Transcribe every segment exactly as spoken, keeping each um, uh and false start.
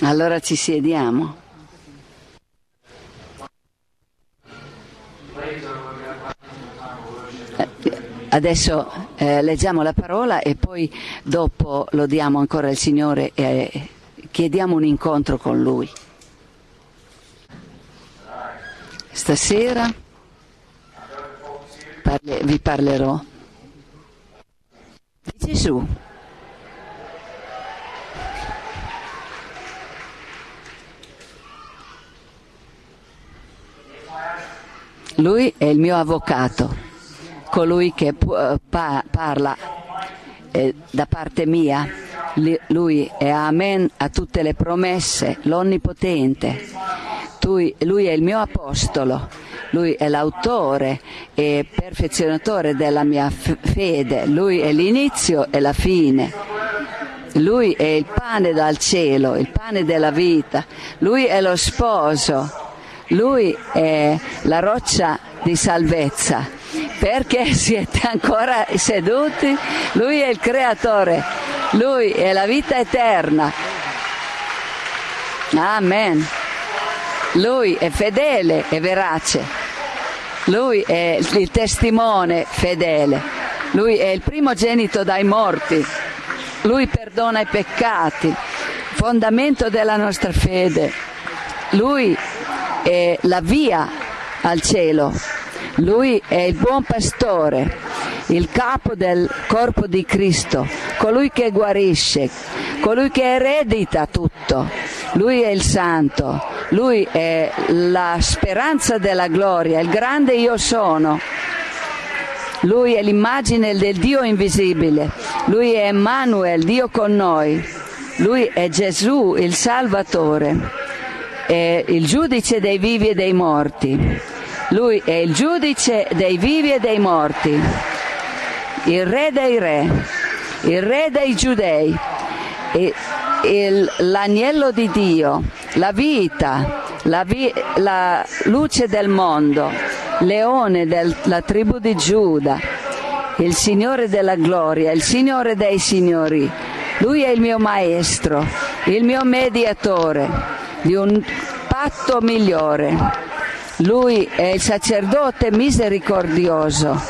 Allora ci siediamo. Adesso eh, leggiamo la parola e poi dopo lodiamo ancora il Signore e chiediamo un incontro con Lui. Stasera parle, vi parlerò di Gesù. Lui è il mio avvocato, colui che pa- parla eh, da parte mia. Lui è Amen a tutte le promesse, l'Onnipotente. Lui, lui è il mio apostolo, lui è l'autore e perfezionatore della mia f- fede, lui è l'inizio e la fine. Lui è il pane dal cielo, il pane della vita. Lui è lo sposo. Lui è la roccia di salvezza. Perché siete ancora seduti? Lui è il creatore. Lui è la vita eterna. Amen. Lui è fedele e verace. Lui è il testimone fedele. Lui è il primogenito dai morti. Lui perdona i peccati, fondamento della nostra fede. Lui è la via al cielo. Lui è il buon pastore, il capo del corpo di Cristo, colui che guarisce, colui che eredita tutto. Lui è il santo, lui è la speranza della gloria, il grande io sono. Lui è l'immagine del Dio invisibile. Lui è Emmanuel, Dio con noi. Lui è Gesù, il Salvatore. È il giudice dei vivi e dei morti. Lui è il giudice dei vivi e dei morti. Il re dei re. Il re dei giudei. Il, il, l'agnello di Dio. La vita. La, vi, la luce del mondo. Leone della tribù di Giuda, il Signore della gloria, il Signore dei signori. Lui è il mio maestro, il mio mediatore di un patto migliore. Lui è il sacerdote misericordioso.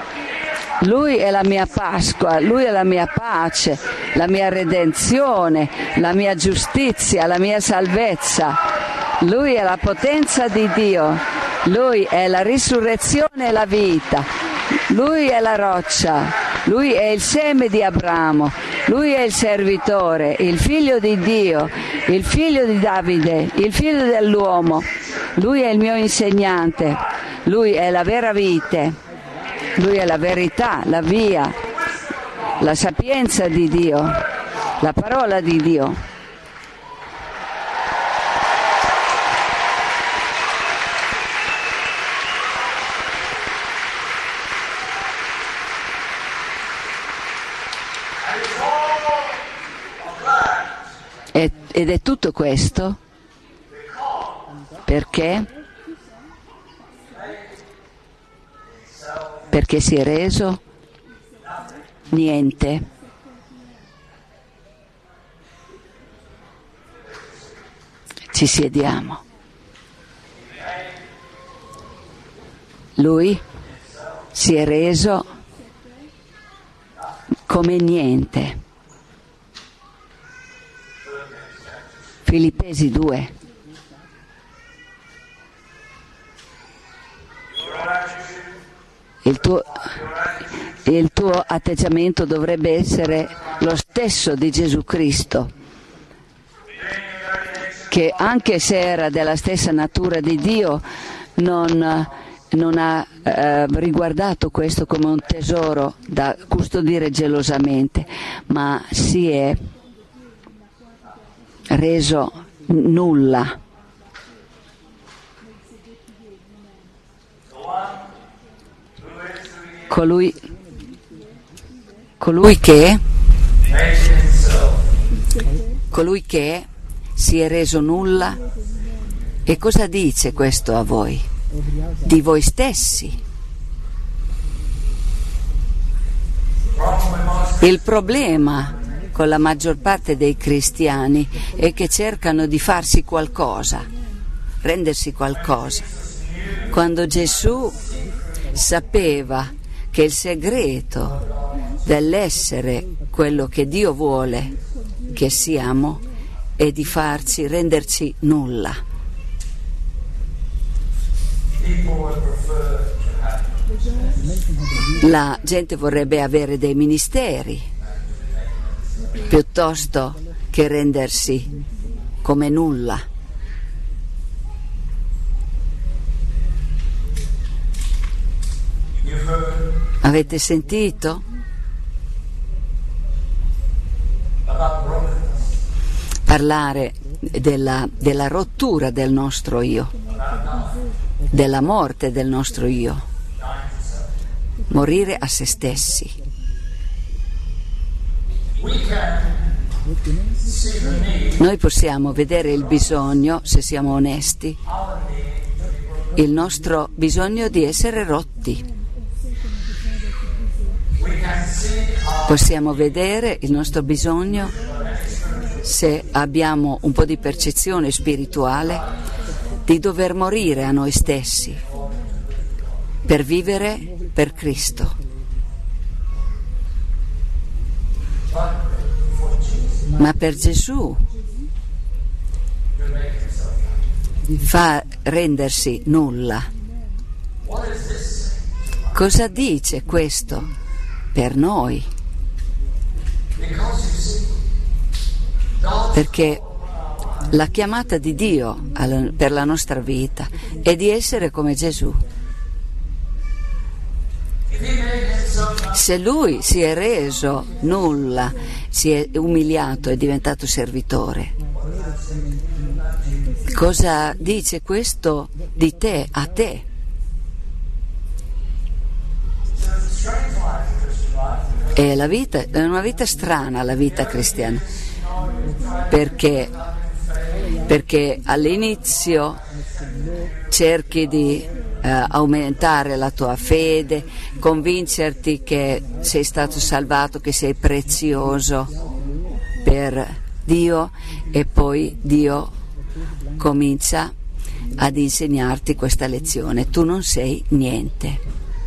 Lui è la mia Pasqua, Lui è la mia pace, la mia redenzione, la mia giustizia, la mia salvezza. Lui è la potenza di Dio. Lui è la risurrezione e la vita. Lui è la roccia. Lui è il seme di Abramo. Lui è il servitore, il figlio di Dio, il figlio di Davide, il figlio dell'uomo. Lui è il mio insegnante. Lui è la vera vite. Lui è la verità, la via, la sapienza di Dio, la parola di Dio. Ed è tutto questo perché? Perché si è reso niente. Ci siediamo. Lui si è reso come niente. Filippesi due. Il tuo, il tuo atteggiamento dovrebbe essere lo stesso di Gesù Cristo, che anche se era della stessa natura di Dio, non, non ha eh, riguardato questo come un tesoro da custodire gelosamente, ma si è reso nulla. Colui, colui che colui che si è reso nulla. E cosa dice questo a voi? Di voi stessi. Il problema con la maggior parte dei cristiani è che cercano di farsi qualcosa, rendersi qualcosa, quando Gesù sapeva che il segreto dell'essere quello che Dio vuole che siamo è di farci, renderci nulla. La gente vorrebbe avere dei ministeri piuttosto che rendersi come nulla. Avete sentito? Parlare della, della rottura del nostro io, della morte del nostro io, morire a se stessi. Noi possiamo vedere il bisogno, se siamo onesti, il nostro bisogno di essere rotti. Possiamo vedere il nostro bisogno, se abbiamo un po' di percezione spirituale, di dover morire a noi stessi per vivere per Cristo. Ma per Gesù fa rendersi nulla. Cosa dice questo per noi? Perché la chiamata di Dio per la nostra vita è di essere come Gesù. Se Lui si è reso nulla, si è umiliato, è diventato servitore, cosa dice questo di te, a te? È la vita, è una vita strana la vita cristiana, perché, perché all'inizio cerchi di eh, aumentare la tua fede, convincerti che sei stato salvato, che sei prezioso per Dio, e poi Dio comincia ad insegnarti questa lezione: tu non sei niente.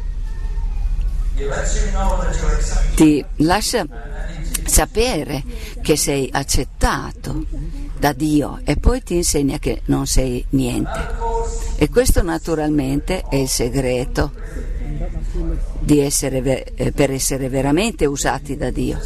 Ti lascia sapere che sei accettato da Dio e poi ti insegna che non sei niente. E questo naturalmente è il segreto di essere, eh, per essere veramente usati da Dio.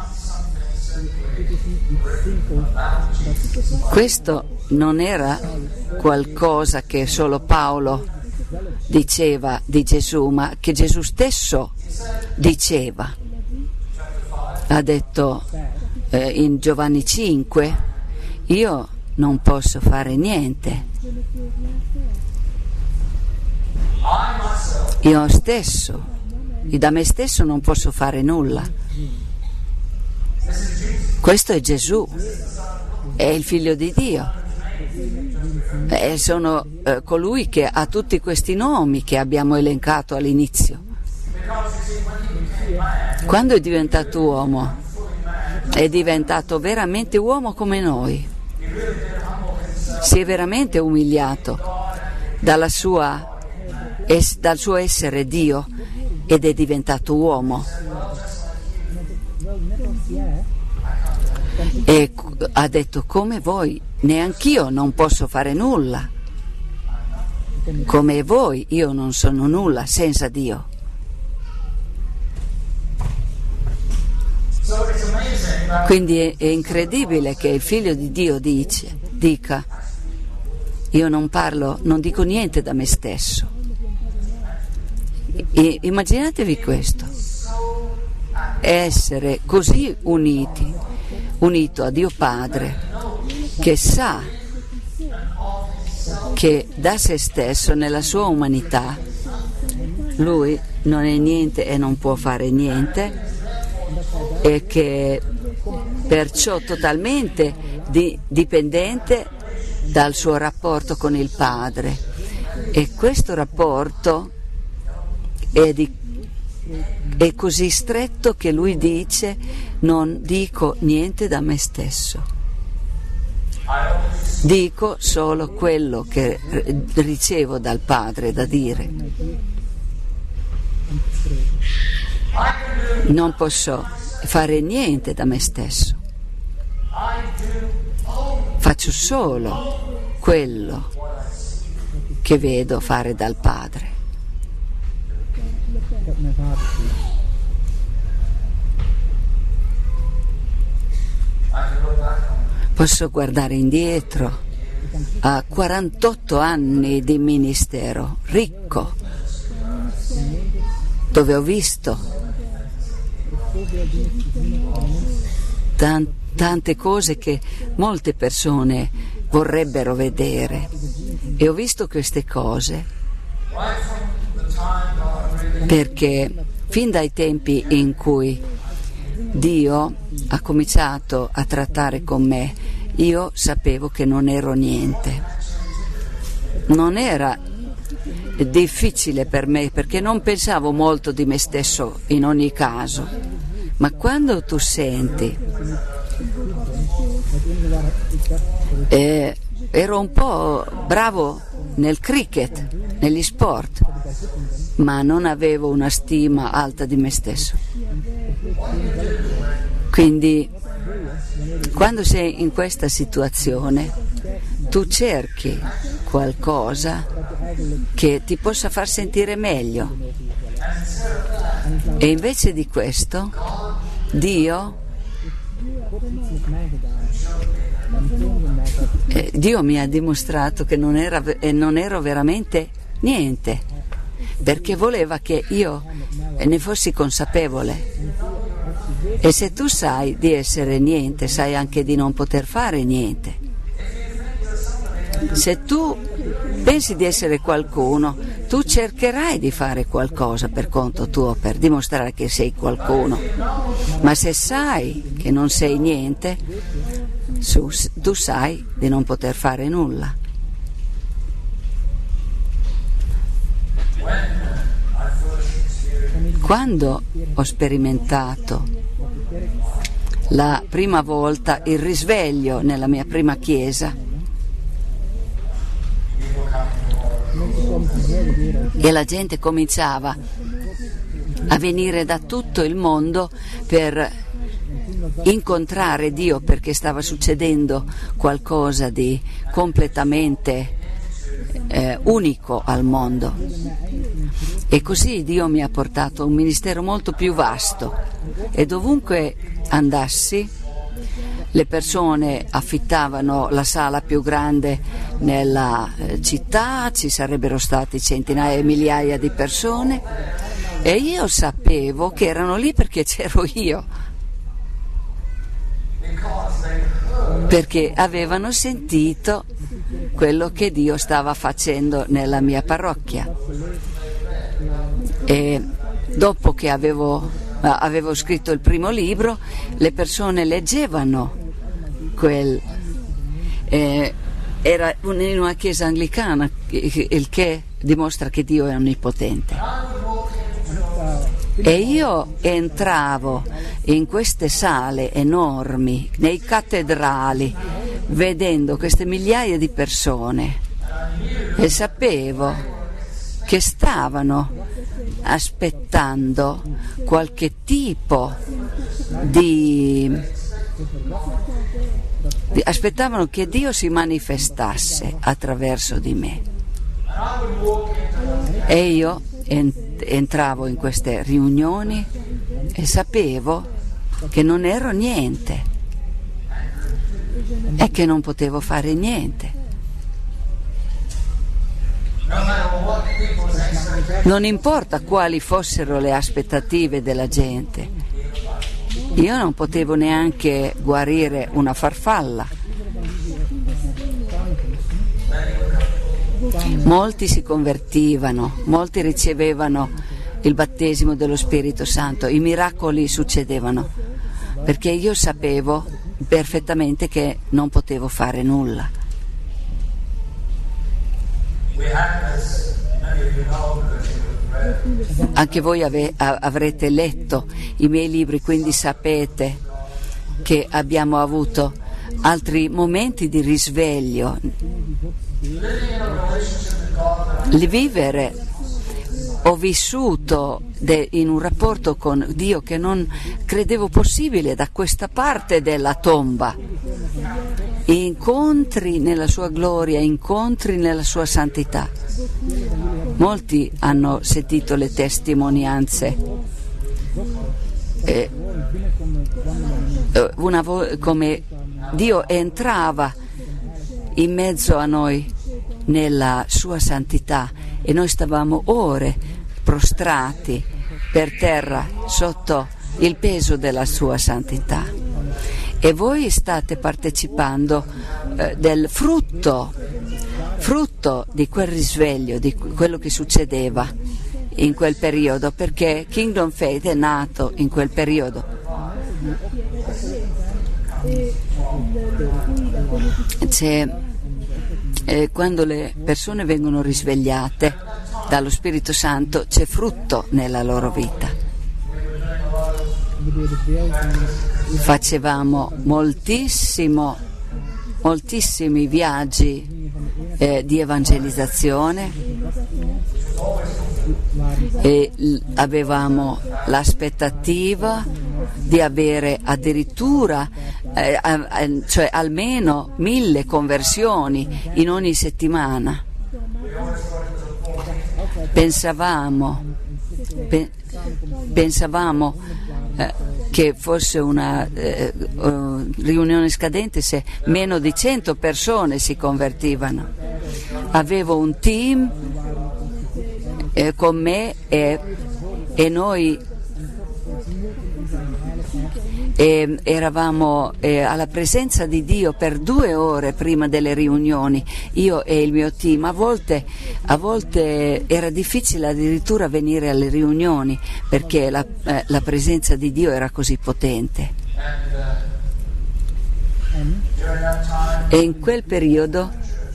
Questo non era qualcosa che solo Paolo diceva di Gesù, ma che Gesù stesso diceva. Ha detto eh, in Giovanni cinque: io non posso fare niente, io stesso, da me stesso non posso fare nulla. Questo è Gesù, è il Figlio di Dio. E sono eh, colui che ha tutti questi nomi che abbiamo elencato all'inizio. Quando è diventato uomo, è diventato veramente uomo come noi. Si è veramente umiliato dalla sua, es, dal suo essere Dio ed è diventato uomo. E ha detto: come voi, neanch'io non posso fare nulla. Come voi, io non sono nulla senza Dio. Quindi è, è incredibile che il Figlio di Dio dice, dica: io non parlo, non dico niente da me stesso. E immaginatevi questo: essere così uniti, unito a Dio Padre, che sa che da se stesso, nella sua umanità, lui non è niente e non può fare niente, e che perciò totalmente di, dipendente dal suo rapporto con il Padre. E questo rapporto è di, è così stretto che lui dice: non dico niente da me stesso, dico solo quello che ricevo dal Padre da dire. Non posso fare niente da me stesso, faccio solo quello che vedo fare dal Padre. Posso guardare indietro a quarantotto anni di ministero ricco, dove ho visto tan- tante cose che molte persone vorrebbero vedere, e ho visto queste cose perché fin dai tempi in cui Dio ha cominciato a trattare con me, io sapevo che non ero niente. Non era difficile per me, perché non pensavo molto di me stesso in ogni caso, ma quando tu senti, eh, ero un po' bravo nel cricket, negli sport, ma non avevo una stima alta di me stesso. Quindi quando sei in questa situazione tu cerchi qualcosa che ti possa far sentire meglio, e invece di questo Dio eh, Dio mi ha dimostrato che non, era, eh, non ero veramente niente, perché voleva che io ne fossi consapevole. E se tu sai di essere niente, sai anche di non poter fare niente. Se tu pensi di essere qualcuno, tu cercherai di fare qualcosa per conto tuo per dimostrare che sei qualcuno. Ma se sai che non sei niente, tu sai di non poter fare nulla. Quando ho sperimentato la prima volta il risveglio nella mia prima chiesa, e la gente cominciava a venire da tutto il mondo per incontrare Dio, perché stava succedendo qualcosa di completamente eh, unico al mondo, e così Dio mi ha portato a un ministero molto più vasto, e dovunque andassi le persone affittavano la sala più grande nella città, ci sarebbero stati centinaia e migliaia di persone, e io sapevo che erano lì perché c'ero io, perché avevano sentito quello che Dio stava facendo nella mia parrocchia. E dopo che avevo, avevo scritto il primo libro, le persone leggevano quel eh, era in una chiesa anglicana, il che dimostra che Dio è onnipotente, e io entravo in queste sale enormi, nei cattedrali, vedendo queste migliaia di persone, e sapevo che stavano aspettando qualche tipo di, di aspettavano che Dio si manifestasse attraverso di me, e io entravo in queste riunioni e sapevo che non ero niente e che non potevo fare niente. Non importa quali fossero le aspettative della gente, io non potevo neanche guarire una farfalla. Molti si convertivano, molti ricevevano il battesimo dello Spirito Santo, i miracoli succedevano, perché io sapevo perfettamente che non potevo fare nulla. Anche voi ave, avrete letto i miei libri, quindi sapete che abbiamo avuto altri momenti di risveglio. Il vivere, ho vissuto de, in un rapporto con Dio che non credevo possibile da questa parte della tomba. Incontri nella sua gloria, incontri nella sua santità. Molti hanno sentito le testimonianze. Eh, una vo- come Dio entrava in mezzo a noi nella sua santità e noi stavamo ore prostrati per terra sotto il peso della sua santità. E voi state partecipando eh, del frutto, frutto di quel risveglio, di quello che succedeva in quel periodo, perché Kingdom Faith è nato in quel periodo. C'è, eh, quando le persone vengono risvegliate dallo Spirito Santo, c'è frutto nella loro vita. Facevamo moltissimo, moltissimi viaggi eh, di evangelizzazione e l- avevamo l'aspettativa di avere addirittura eh, a, a, cioè almeno mille conversioni in ogni settimana. Pensavamo, pe- pensavamo eh, che fosse una eh, uh, riunione scadente se meno di cento persone si convertivano. Avevo un team eh, con me e, e noi e eravamo eh, alla presenza di Dio per due ore prima delle riunioni, io e il mio team. A volte, a volte era difficile addirittura venire alle riunioni perché la, eh, la presenza di Dio era così potente. E in quel periodo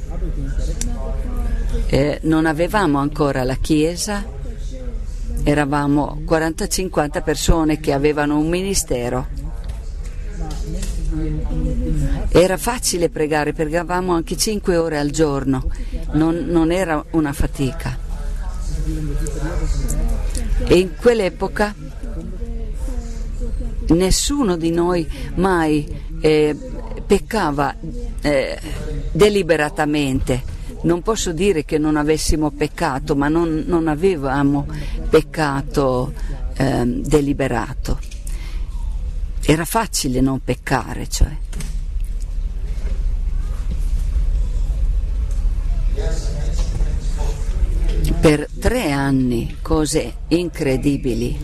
eh, non avevamo ancora la chiesa, eravamo quaranta cinquanta persone che avevano un ministero. Era facile pregare, pregavamo anche cinque ore al giorno, non, non era una fatica. E in quell'epoca nessuno di noi mai eh, peccava eh, deliberatamente. Non posso dire che non avessimo peccato, ma non, non avevamo peccato eh, deliberato. Era facile non peccare, cioè. Per tre anni cose incredibili.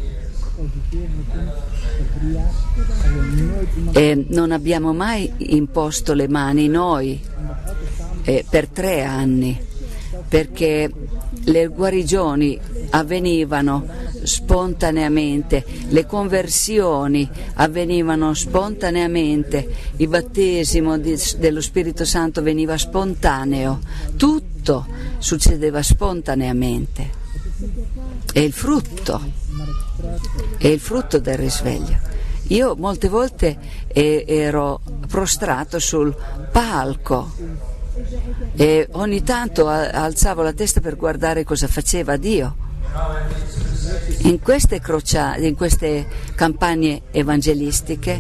E non abbiamo mai imposto le mani noi eh, per tre anni, perché le guarigioni avvenivano spontaneamente, le conversioni avvenivano spontaneamente, il battesimo di, dello Spirito Santo veniva spontaneo, tutto succedeva spontaneamente. È il frutto, è il frutto del risveglio. Io molte volte eh, ero prostrato sul palco e ogni tanto a, alzavo la testa per guardare cosa faceva Dio. In queste crociate, in queste campagne evangelistiche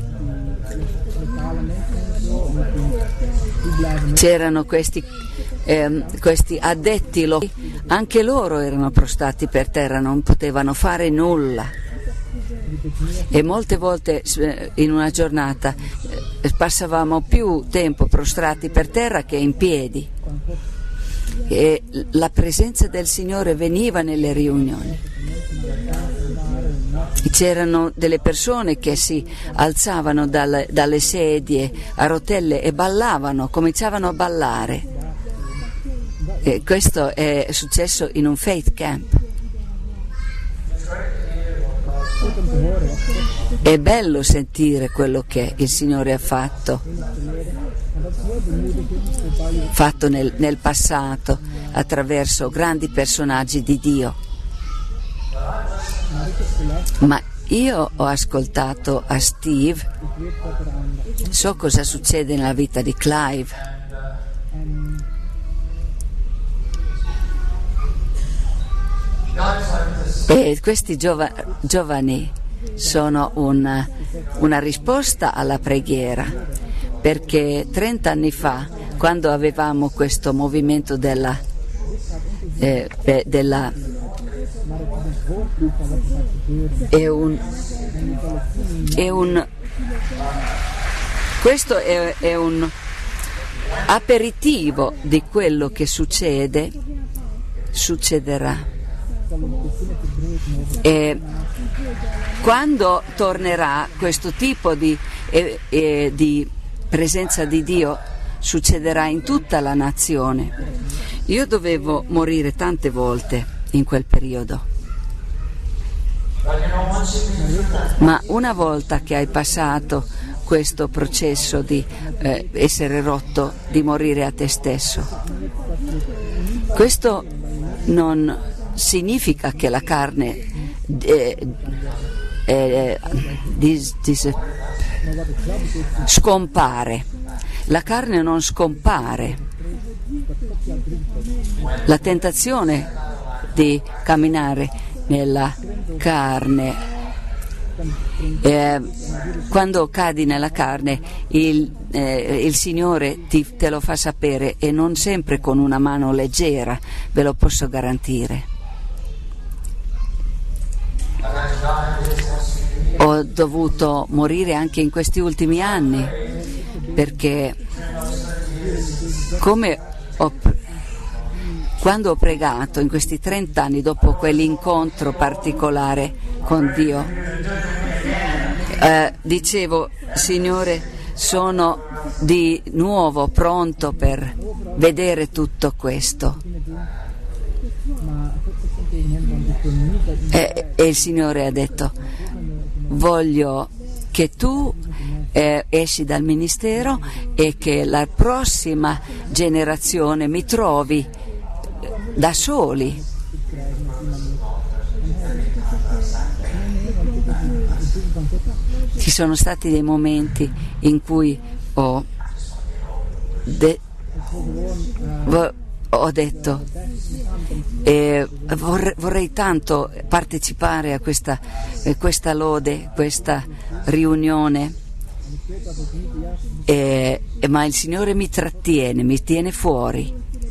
c'erano questi, eh, questi addetti locali, anche loro erano prostrati per terra, non potevano fare nulla. E molte volte in una giornata passavamo più tempo prostrati per terra che in piedi. E la presenza del Signore veniva nelle riunioni. C'erano delle persone che si alzavano dalle, dalle sedie a rotelle e ballavano, cominciavano a ballare. E questo è successo in un faith camp. È bello sentire quello che il Signore ha fatto, fatto nel, nel passato attraverso grandi personaggi di Dio. Ma io ho ascoltato a Steve, so cosa succede nella vita di Clive. E questi giova, giovani sono una, una risposta alla preghiera, perché trenta anni fa, quando avevamo questo movimento della, eh, della è un, è un questo è, è un aperitivo di quello che succede, succederà. E quando tornerà questo tipo di, eh, eh, di presenza di Dio, succederà in tutta la nazione. Io dovevo morire tante volte in quel periodo, ma una volta che hai passato questo processo di eh, essere rotto, di morire a te stesso, questo non significa che la carne eh, eh, dis, dis, scompare. La carne non scompare. La tentazione di camminare nella carne, eh, quando cadi nella carne, il, eh, il Signore ti, te lo fa sapere, e non sempre con una mano leggera, ve lo posso garantire. Ho dovuto morire anche in questi ultimi anni, perché come ho, quando ho pregato in questi trenta anni, dopo quell'incontro particolare con Dio, eh, dicevo: Signore, sono di nuovo pronto per vedere tutto questo. E, e il Signore ha detto: voglio che tu eh, esci dal ministero e che la prossima generazione mi trovi da soli. Ci sono stati dei momenti in cui ho, de- vo- ho detto eh, vorrei, vorrei tanto partecipare a questa, eh, questa lode, questa riunione, eh, ma il Signore mi trattiene, mi tiene fuori,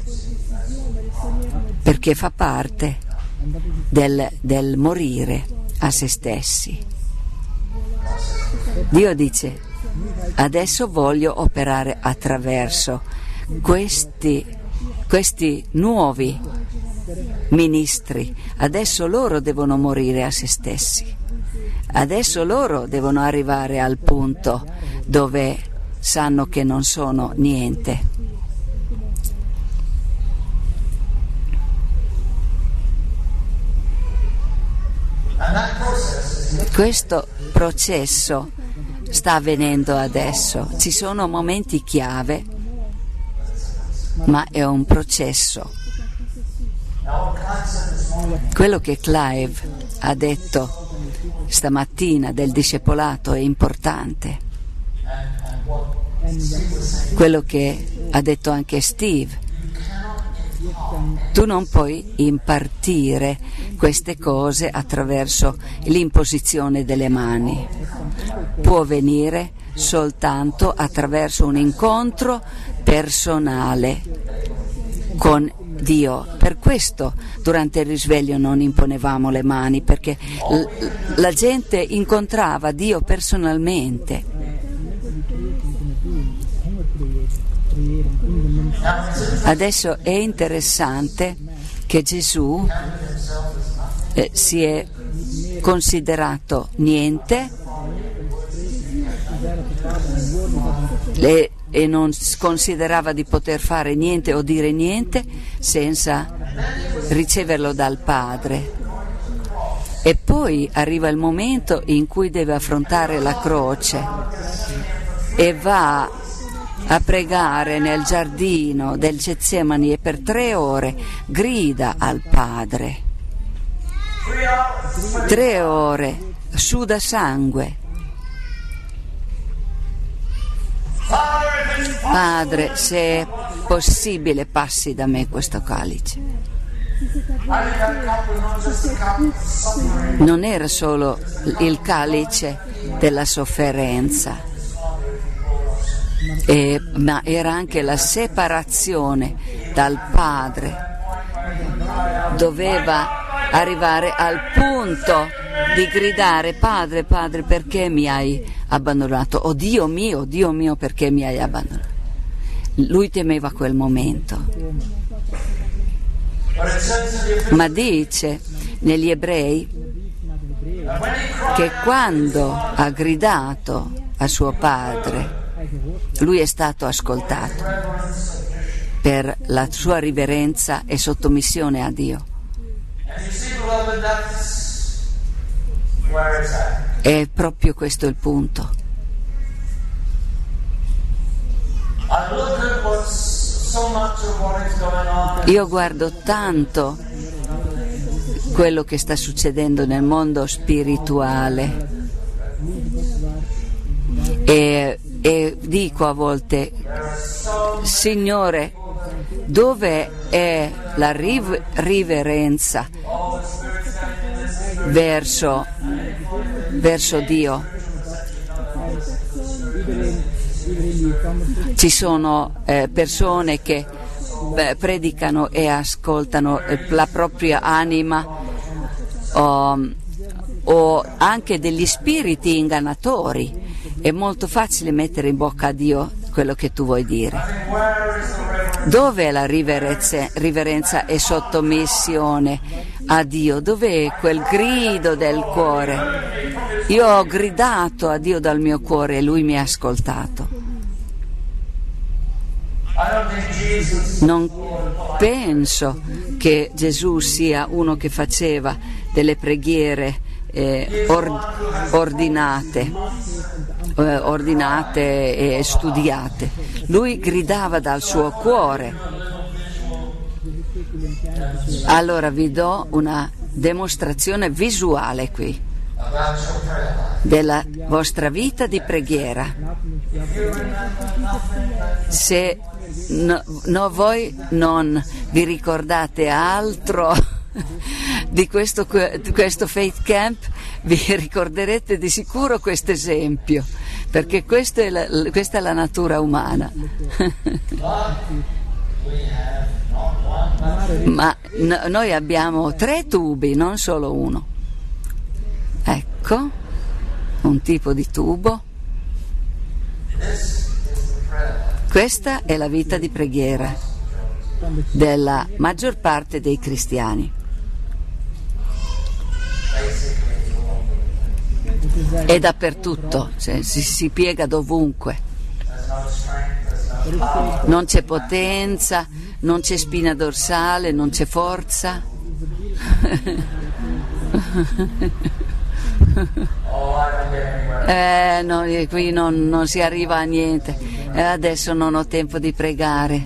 perché fa parte del, del morire a se stessi. Dio dice: adesso voglio operare attraverso questi, questi nuovi ministri, adesso loro devono morire a se stessi, adesso loro devono arrivare al punto dove sanno che non sono niente. Questo processo sta avvenendo adesso, ci sono momenti chiave, ma è un processo. Quello che Clive ha detto stamattina del discepolato è importante. Quello che ha detto anche Steve: tu non puoi impartire queste cose attraverso l'imposizione delle mani, può venire soltanto attraverso un incontro personale con Dio. Per questo durante il risveglio non imponevamo le mani, perché l- la gente incontrava Dio personalmente. Adesso è interessante che Gesù eh, si è considerato niente e, e non considerava di poter fare niente o dire niente senza riceverlo dal Padre. E poi arriva il momento in cui deve affrontare la croce e va a pregare nel giardino del Getsemani e per tre ore grida al Padre. Tre ore, suda sangue. Padre, se è possibile, passi da me questo calice. Non era solo il calice della sofferenza, eh, ma era anche la separazione dal Padre. Doveva arrivare al punto di gridare: Padre, Padre, perché mi hai abbandonato? Oh Dio mio, Dio mio, perché mi hai abbandonato? Lui temeva quel momento. Ma dice negli Ebrei che quando ha gridato a suo padre, lui è stato ascoltato per la sua riverenza e sottomissione a Dio. E proprio questo è il punto. Io guardo tanto quello che sta succedendo nel mondo spirituale e, e dico a volte: Signore, dove è la riv- riverenza verso, verso Dio? Ci sono eh, persone che eh, predicano e ascoltano eh, la propria anima, o, o anche degli spiriti ingannatori. È molto facile mettere in bocca a Dio quello che tu vuoi dire. Dove è la riverenza, riverenza e sottomissione a Dio? Dove è quel grido del cuore? Io ho gridato a Dio dal mio cuore e Lui mi ha ascoltato. Non penso che Gesù sia uno che faceva delle preghiere eh, or- ordinate, eh, ordinate e studiate. Lui gridava dal suo cuore. Allora vi do una dimostrazione visuale qui della vostra vita di preghiera. Se no, no, voi non vi ricordate altro di questo, di questo Faith Camp, vi ricorderete di sicuro questo esempio, perché questo è la, questa è la natura umana. Ma no, noi abbiamo tre tubi, non solo uno. Ecco, un tipo di tubo. Questa è la vita di preghiera della maggior parte dei cristiani. È dappertutto, cioè, si, si piega dovunque. Non c'è potenza, non c'è spina dorsale, non c'è forza. Eh, no, qui non, non si arriva a niente. Eh, adesso non ho tempo di pregare.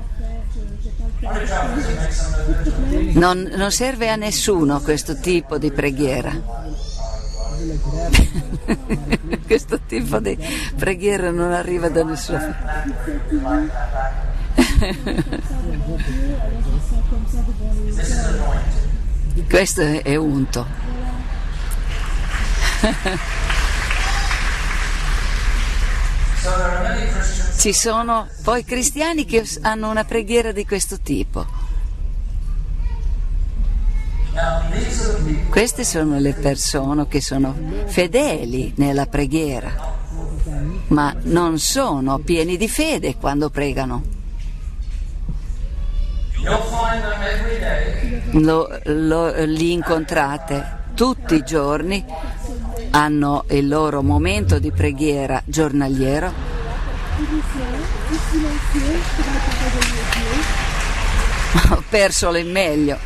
Non, non serve a nessuno questo tipo di preghiera. Questo tipo di preghiera non arriva da nessuno. Questo è unto. Ci sono poi cristiani che hanno una preghiera di questo tipo. Queste sono le persone che sono fedeli nella preghiera, ma non sono pieni di fede quando pregano. Lo, lo, li incontrate tutti i giorni, hanno il loro momento di preghiera giornaliero. Ho perso il meglio.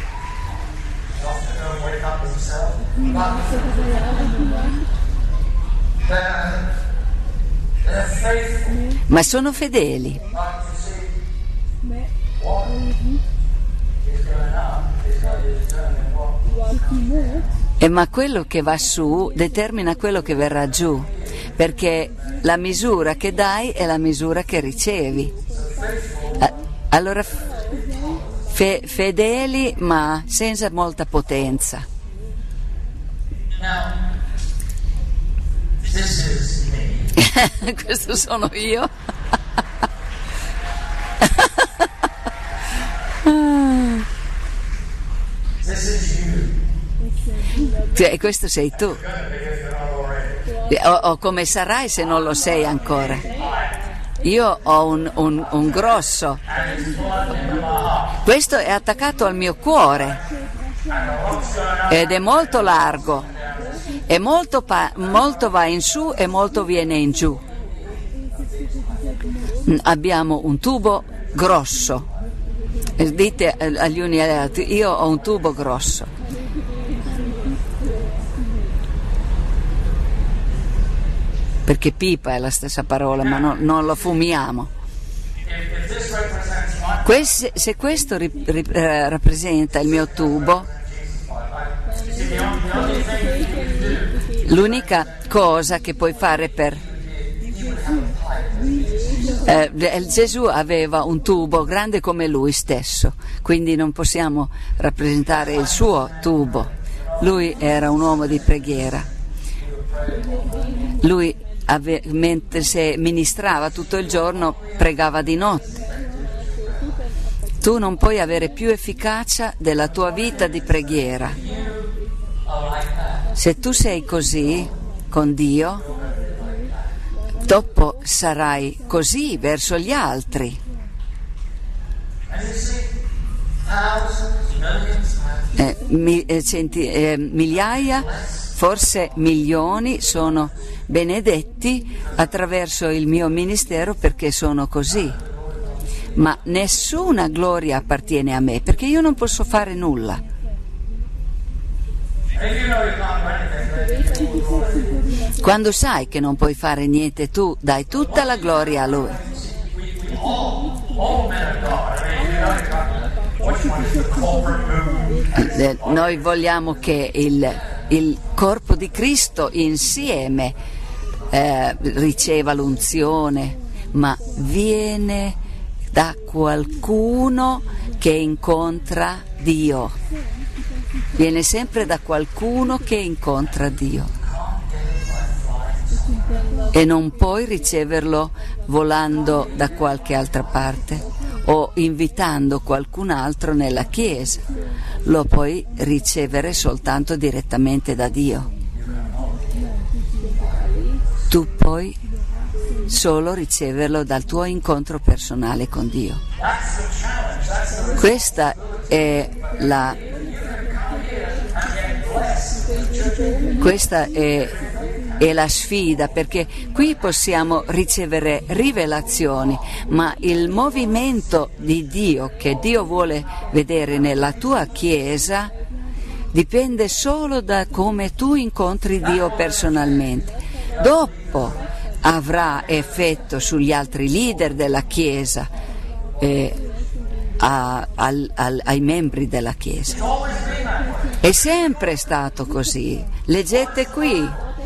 Ma sono fedeli. E ma quello che va su determina quello che verrà giù, perché la misura che dai è la misura che ricevi. Allora fe- fedeli ma senza molta potenza. Questo sono io. E questo sei tu. O, o come sarai se non lo sei ancora. Io ho un, un, un grosso. Questo è attaccato al mio cuore ed è molto largo e molto, pa- molto va in su e molto viene in giù. Abbiamo un tubo grosso. Dite agli uni e agli altri: io ho un tubo grosso. Perché pipa è la stessa parola, ma no, non lo fumiamo. Quest, se questo rip, rip, eh, rappresenta il mio tubo, l'unica cosa che puoi fare per... Eh, Gesù aveva un tubo grande come lui stesso, quindi non possiamo rappresentare il suo tubo. Lui era un uomo di preghiera. Lui Ave, mentre se ministrava tutto il giorno, pregava di notte. Tu non puoi avere più efficacia della tua vita di preghiera. Se tu sei così con Dio, dopo sarai così verso gli altri. Eh, mi, eh, senti, eh, migliaia, forse milioni sono benedetti attraverso il mio ministero perché sono così, ma nessuna gloria appartiene a me perché io non posso fare nulla. Quando sai che non puoi fare niente tu, dai tutta la gloria a Lui. Noi vogliamo che il, il corpo di Cristo insieme Eh, riceva l'unzione, ma viene da qualcuno che incontra Dio. Viene sempre da qualcuno che incontra Dio. E non puoi riceverlo volando da qualche altra parte o invitando qualcun altro nella Chiesa. Lo puoi ricevere soltanto direttamente da Dio. Tu puoi solo riceverlo dal tuo incontro personale con Dio. Questa è la questa è, è la sfida, perché qui possiamo ricevere rivelazioni, ma il movimento di Dio che Dio vuole vedere nella tua Chiesa dipende solo da come tu incontri Dio personalmente. Dopo avrà effetto sugli altri leader della Chiesa, eh, a, al, al, ai membri della Chiesa. È sempre stato così. Leggete qui,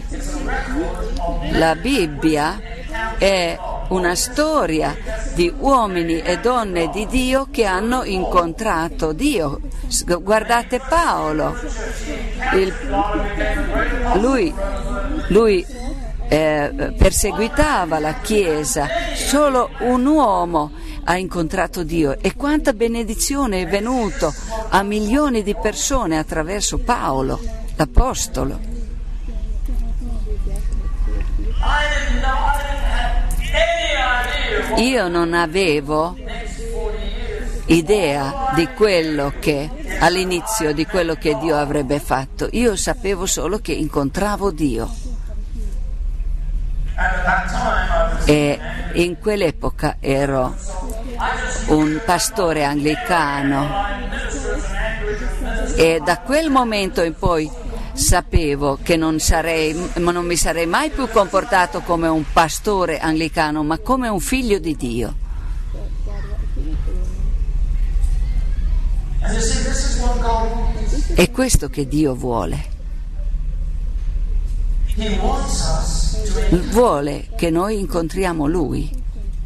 la Bibbia è una storia di uomini e donne di Dio che hanno incontrato Dio. Guardate Paolo, il, lui, lui eh, perseguitava la Chiesa, solo un uomo ha incontrato Dio, e quanta benedizione è venuto a milioni di persone attraverso Paolo, l'apostolo. Io non avevo idea di quello che all'inizio di quello che Dio avrebbe fatto. Io sapevo solo che incontravo Dio, e in quell'epoca ero un pastore anglicano, e da quel momento in poi sapevo che non sarei, non mi sarei mai più comportato come un pastore anglicano, ma come un figlio di Dio. È questo che Dio vuole. Vuole che noi incontriamo Lui.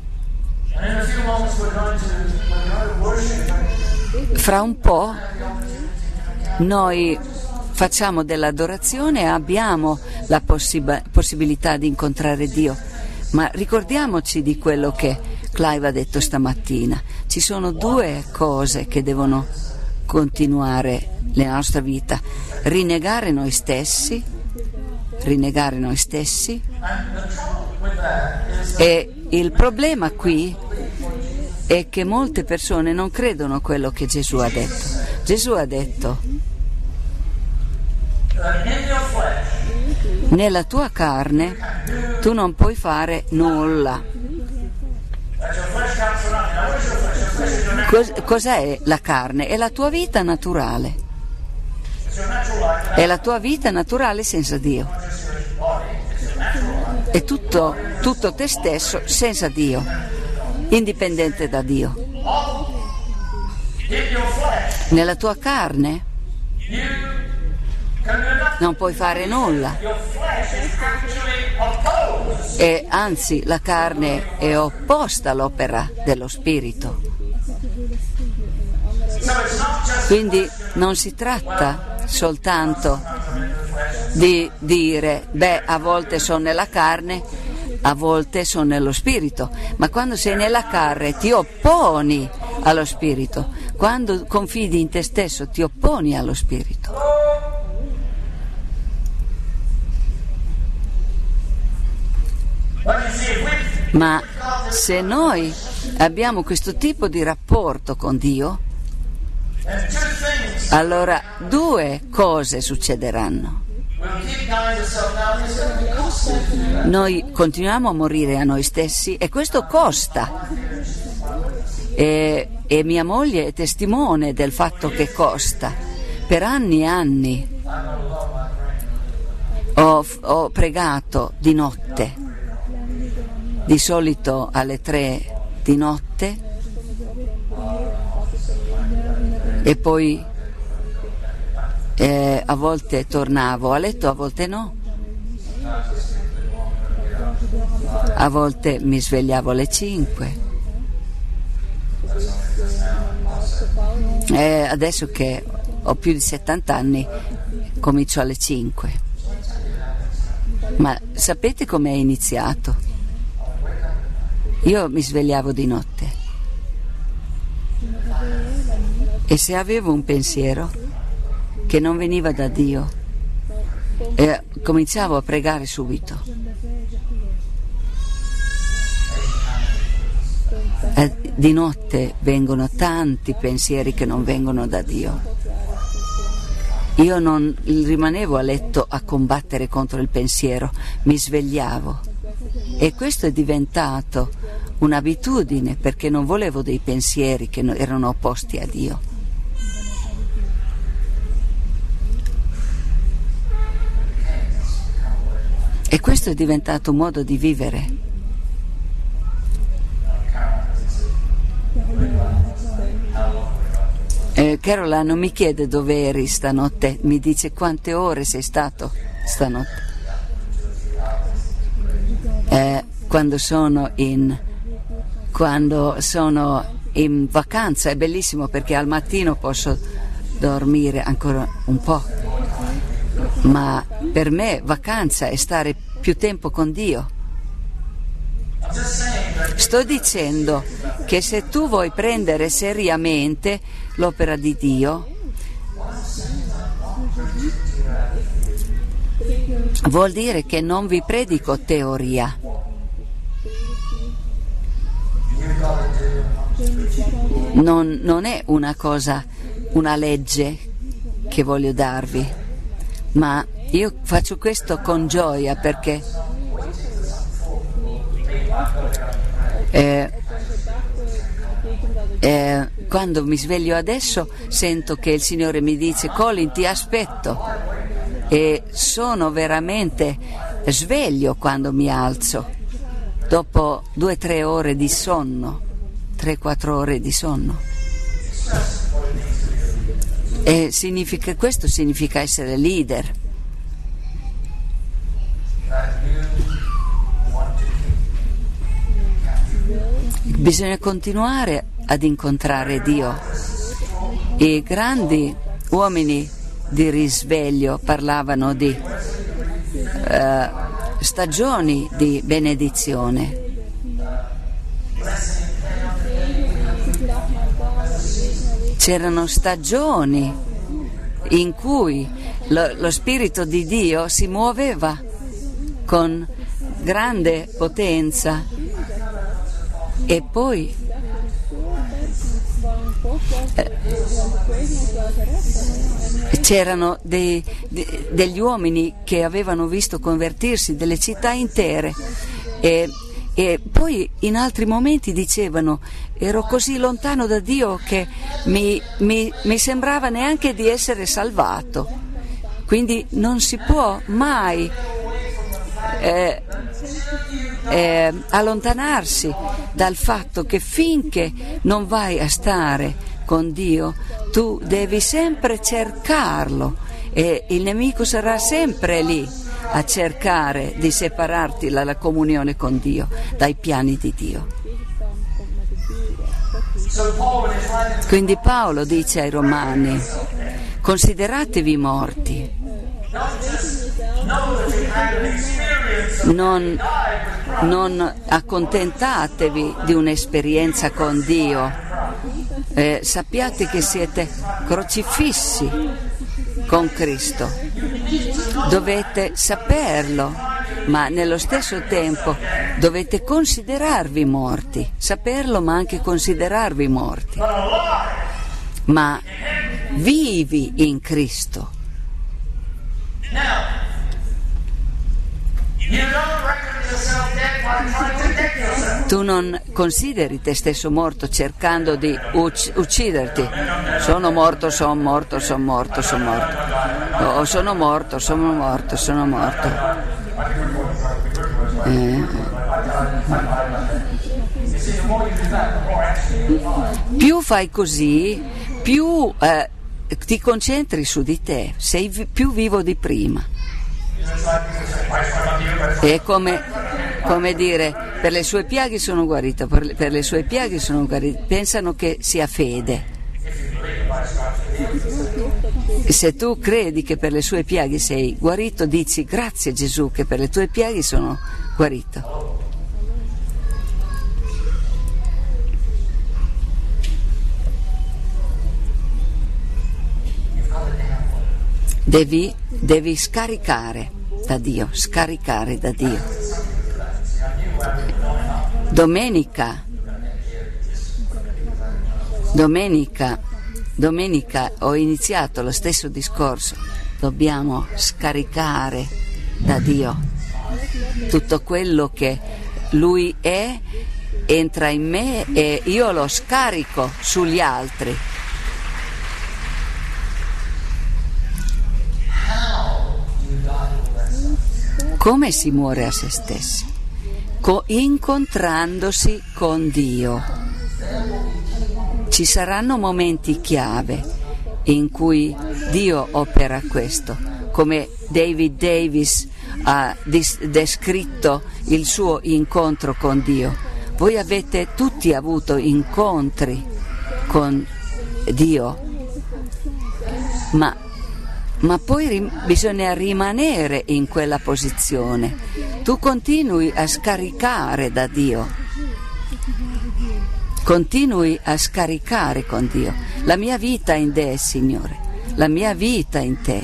Fra un po' noi facciamo dell'adorazione e abbiamo la possib- possibilità di incontrare Dio, ma ricordiamoci di quello che Clive ha detto stamattina. Ci sono due cose che devono continuare nella nostra vita: rinnegare noi stessi, rinnegare noi stessi, e il problema qui è che molte persone non credono quello che Gesù ha detto. Gesù ha detto: nella tua carne tu non puoi fare nulla. Cos- cos'è la carne? È la tua vita naturale. È la tua vita naturale senza Dio. È tutto, tutto te stesso senza Dio, indipendente da Dio. Nella tua carne non puoi fare nulla, e anzi la carne è opposta all'opera dello Spirito. Quindi non si tratta soltanto di dire: beh, a volte sono nella carne, a volte sono nello Spirito, ma quando sei nella carne ti opponi allo Spirito, quando confidi in te stesso ti opponi allo Spirito. Ma se noi abbiamo questo tipo di rapporto con Dio, allora due cose succederanno. Noi continuiamo a morire a noi stessi e questo costa. E, e mia moglie è testimone del fatto che costa. Per anni e anni ho, ho pregato di notte, di solito alle tre di notte, e poi eh, a volte tornavo a letto, a volte no, a volte mi svegliavo alle cinque. E adesso che ho più di settanta anni comincio alle cinque. Ma sapete com'è iniziato? Io mi svegliavo di notte e se avevo un pensiero che non veniva da Dio, eh, cominciavo a pregare subito. Eh, di notte vengono tanti pensieri che non vengono da Dio. Io non rimanevo a letto a combattere contro il pensiero, mi svegliavo, e questo è diventato un'abitudine, perché non volevo dei pensieri che erano opposti a Dio. E questo è diventato un modo di vivere. Eh, Carola non mi chiede dove eri stanotte, mi dice quante ore sei stato stanotte. Eh, quando sono in quando sono in vacanza è bellissimo, perché al mattino posso dormire ancora un po', ma per me vacanza è stare più tempo con Dio. Sto dicendo che se tu vuoi prendere seriamente l'opera di Dio, vuol dire che non vi predico teoria. Non, non è una cosa, una legge che voglio darvi, ma io faccio questo con gioia, perché eh, eh, quando mi sveglio adesso sento che il Signore mi dice: Colin, ti aspetto, e sono veramente sveglio quando mi alzo dopo due o tre ore di sonno, tre quattro ore di sonno. E significa, questo significa essere leader. Bisogna continuare ad incontrare Dio. I grandi uomini di risveglio parlavano di uh, stagioni di benedizione. C'erano stagioni in cui lo, lo Spirito di Dio si muoveva con grande potenza e poi eh, c'erano dei, de, degli uomini che avevano visto convertirsi delle città intere e, e poi in altri momenti dicevano: ero così lontano da Dio che mi, mi, mi sembrava neanche di essere salvato. Quindi non si può mai eh, eh, allontanarsi dal fatto che finché non vai a stare con Dio tu devi sempre cercarlo e il nemico sarà sempre lì a cercare di separarti dalla comunione con Dio, dai piani di Dio. Quindi Paolo dice ai Romani: consideratevi morti, non, non accontentatevi di un'esperienza con Dio, eh, sappiate che siete crocifissi con Cristo, dovete saperlo, ma nello stesso tempo dovete considerarvi morti, saperlo ma anche considerarvi morti, ma vivi in Cristo. Tu non consideri te stesso morto cercando di ucc- ucciderti. Sono morto, sono morto, sono morto, sono morto. O sono morto, sono morto, sono morto. Eh. Più fai così, più eh, ti concentri su di te, sei vi- più vivo di prima. È come, come dire, per le sue piaghe sono guarito, per le, per le sue piaghe sono guarito. Pensano che sia fede. E se tu credi che per le sue piaghe sei guarito, dici: grazie Gesù che per le tue piaghe sono guarito. Devi, devi scaricare da Dio, scaricare da Dio. Domenica, domenica, domenica ho iniziato lo stesso discorso. Dobbiamo scaricare da Dio tutto quello che Lui è, entra in me e io lo scarico sugli altri. Come si muore a se stessi? Co- incontrandosi con Dio. Ci saranno momenti chiave in cui Dio opera questo, come David Davis ha dis- descritto il suo incontro con Dio. Voi avete tutti avuto incontri con Dio, ma Ma poi rim- bisogna rimanere in quella posizione. Tu continui a scaricare da Dio. Continui a scaricare con Dio. La mia vita in te, Signore. La mia vita in te.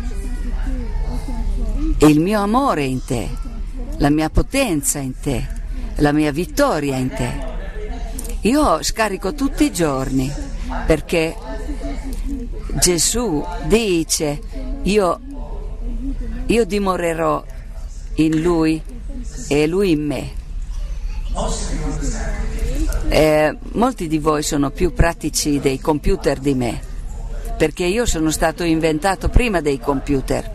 Il mio amore in te. La mia potenza in te. La mia vittoria in te. Io scarico tutti i giorni perché Gesù dice: io, io dimorerò in Lui e Lui in me. Eh, molti di voi sono più pratici dei computer di me, perché io sono stato inventato prima dei computer.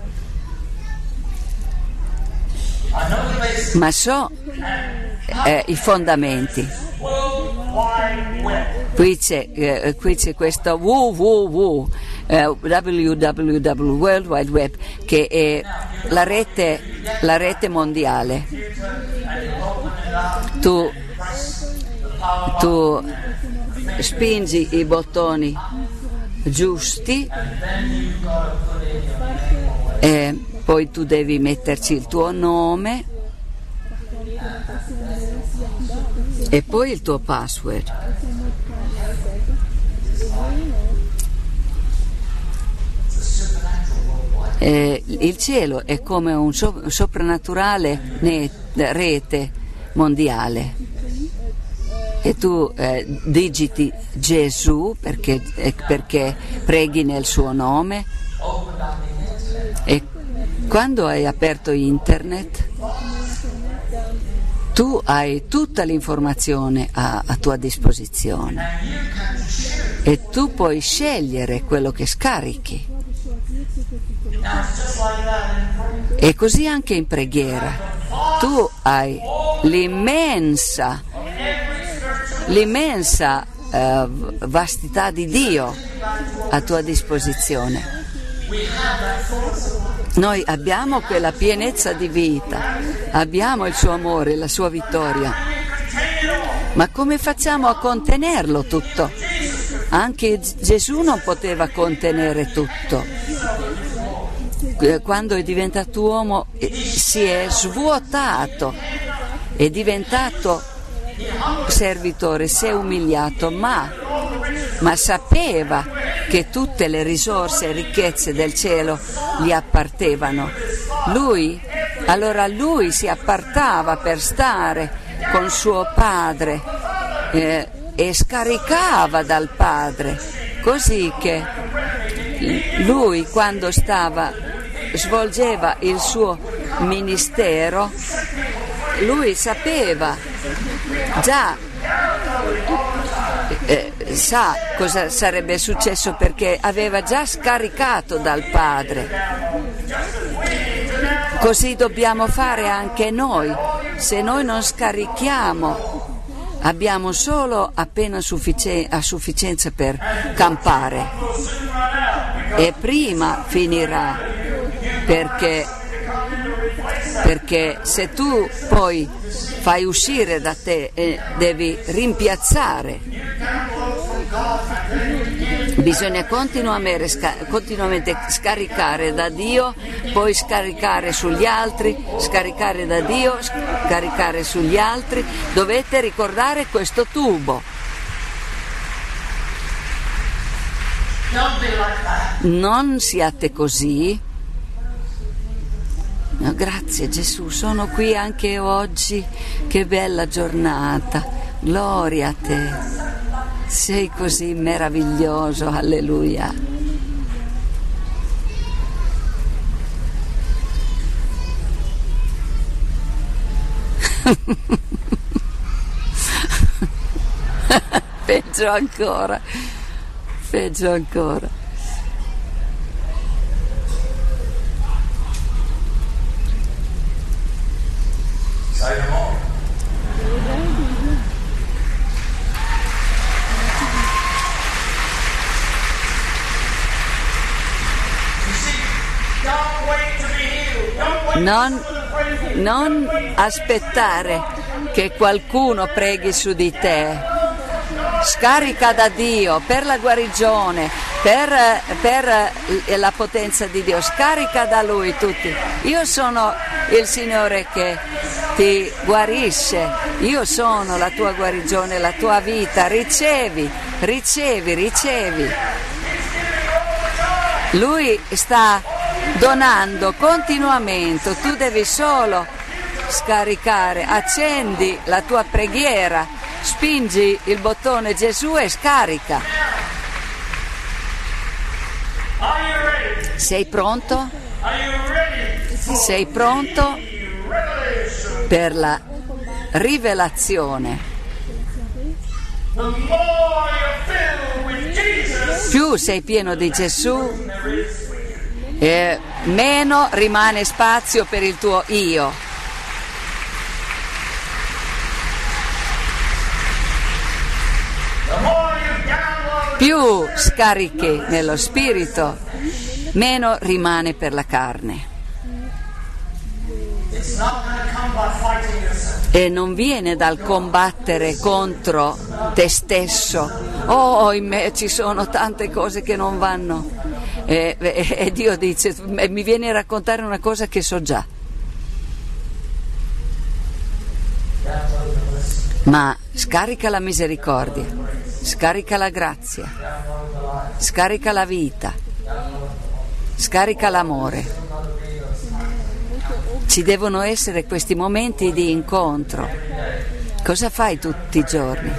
Ma so eh, i fondamenti. Qui c'è, eh, qui c'è questo www eh, W W W, World Wide Web, che è la rete, la rete mondiale. Tu, tu spingi i bottoni giusti e poi tu devi metterci il tuo nome e poi il tuo password. Eh, il cielo è come un so- soprannaturale net, rete mondiale e tu eh, digiti Gesù perché, eh, perché preghi nel suo nome e quando hai aperto internet tu hai tutta l'informazione a, a tua disposizione e tu puoi scegliere quello che scarichi. E così anche in preghiera. Tu hai l'immensa, l'immensa eh, vastità di Dio a tua disposizione. Noi abbiamo quella pienezza di vita, abbiamo il suo amore, la sua vittoria, ma come facciamo a contenerlo tutto? Anche Gesù non poteva contenere tutto. Quando è diventato uomo si è svuotato, è diventato servitore, si è umiliato, ma, ma sapeva che tutte le risorse e ricchezze del cielo gli appartevano. Lui, allora lui si appartava per stare con suo padre eh, e scaricava dal padre, così che lui quando stava, svolgeva il suo ministero, lui sapeva già, eh, sa cosa sarebbe successo perché aveva già scaricato dal Padre. Così dobbiamo fare anche noi. Se noi non scarichiamo, abbiamo solo appena suffici- a sufficienza per campare e prima finirà, perché, perché se tu poi fai uscire da te e devi rimpiazzare, bisogna continuamente, continuamente scaricare da Dio, poi scaricare sugli altri, scaricare da Dio, scaricare sugli altri. Dovete ricordare questo tubo. Non siate così. No, grazie Gesù, sono qui anche oggi, che bella giornata, gloria a te, sei così meraviglioso, alleluia. Peggio ancora, peggio ancora. Non, non aspettare che qualcuno preghi su di te. Scarica da Dio per la guarigione, per, per la potenza di Dio. Scarica da Lui tutti. Io sono il Signore che ti guarisce. Io sono la tua guarigione, la tua vita. Ricevi, ricevi, ricevi. Lui sta donando continuamente, tu devi solo scaricare, accendi la tua preghiera, spingi il bottone Gesù e scarica. Sei pronto? Sei pronto per la rivelazione? Più sei pieno di Gesù, e meno rimane spazio per il tuo io. più scarichi nello spirito, meno rimane per la carne. E non viene dal combattere contro te stesso. Oh, in me ci sono tante cose che non vanno. E, e, e Dio dice, mi viene a raccontare una cosa che so già. Ma scarica la misericordia, scarica la grazia, scarica la vita, scarica l'amore. Ci devono essere questi momenti di incontro. Cosa fai tutti i giorni?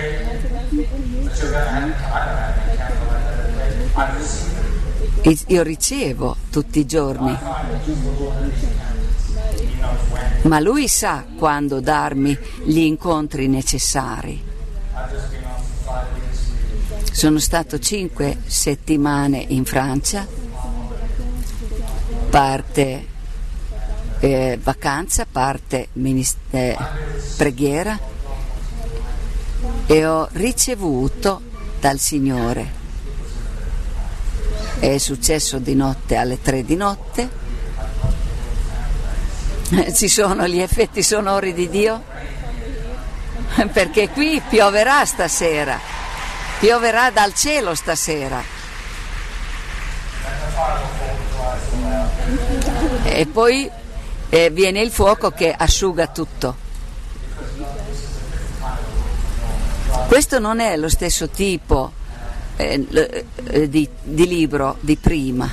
Io ricevo tutti i giorni, ma Lui sa quando darmi gli incontri necessari. Sono stato cinque settimane in Francia, parte eh, vacanza, parte minist- eh, preghiera, e ho ricevuto dal Signore. È successo di notte alle tre di notte. Ci sono gli effetti sonori di Dio, perché qui pioverà stasera, pioverà dal cielo stasera. E poi eh, viene il fuoco che asciuga tutto. Questo non è lo stesso tipo eh, di, di libro di prima.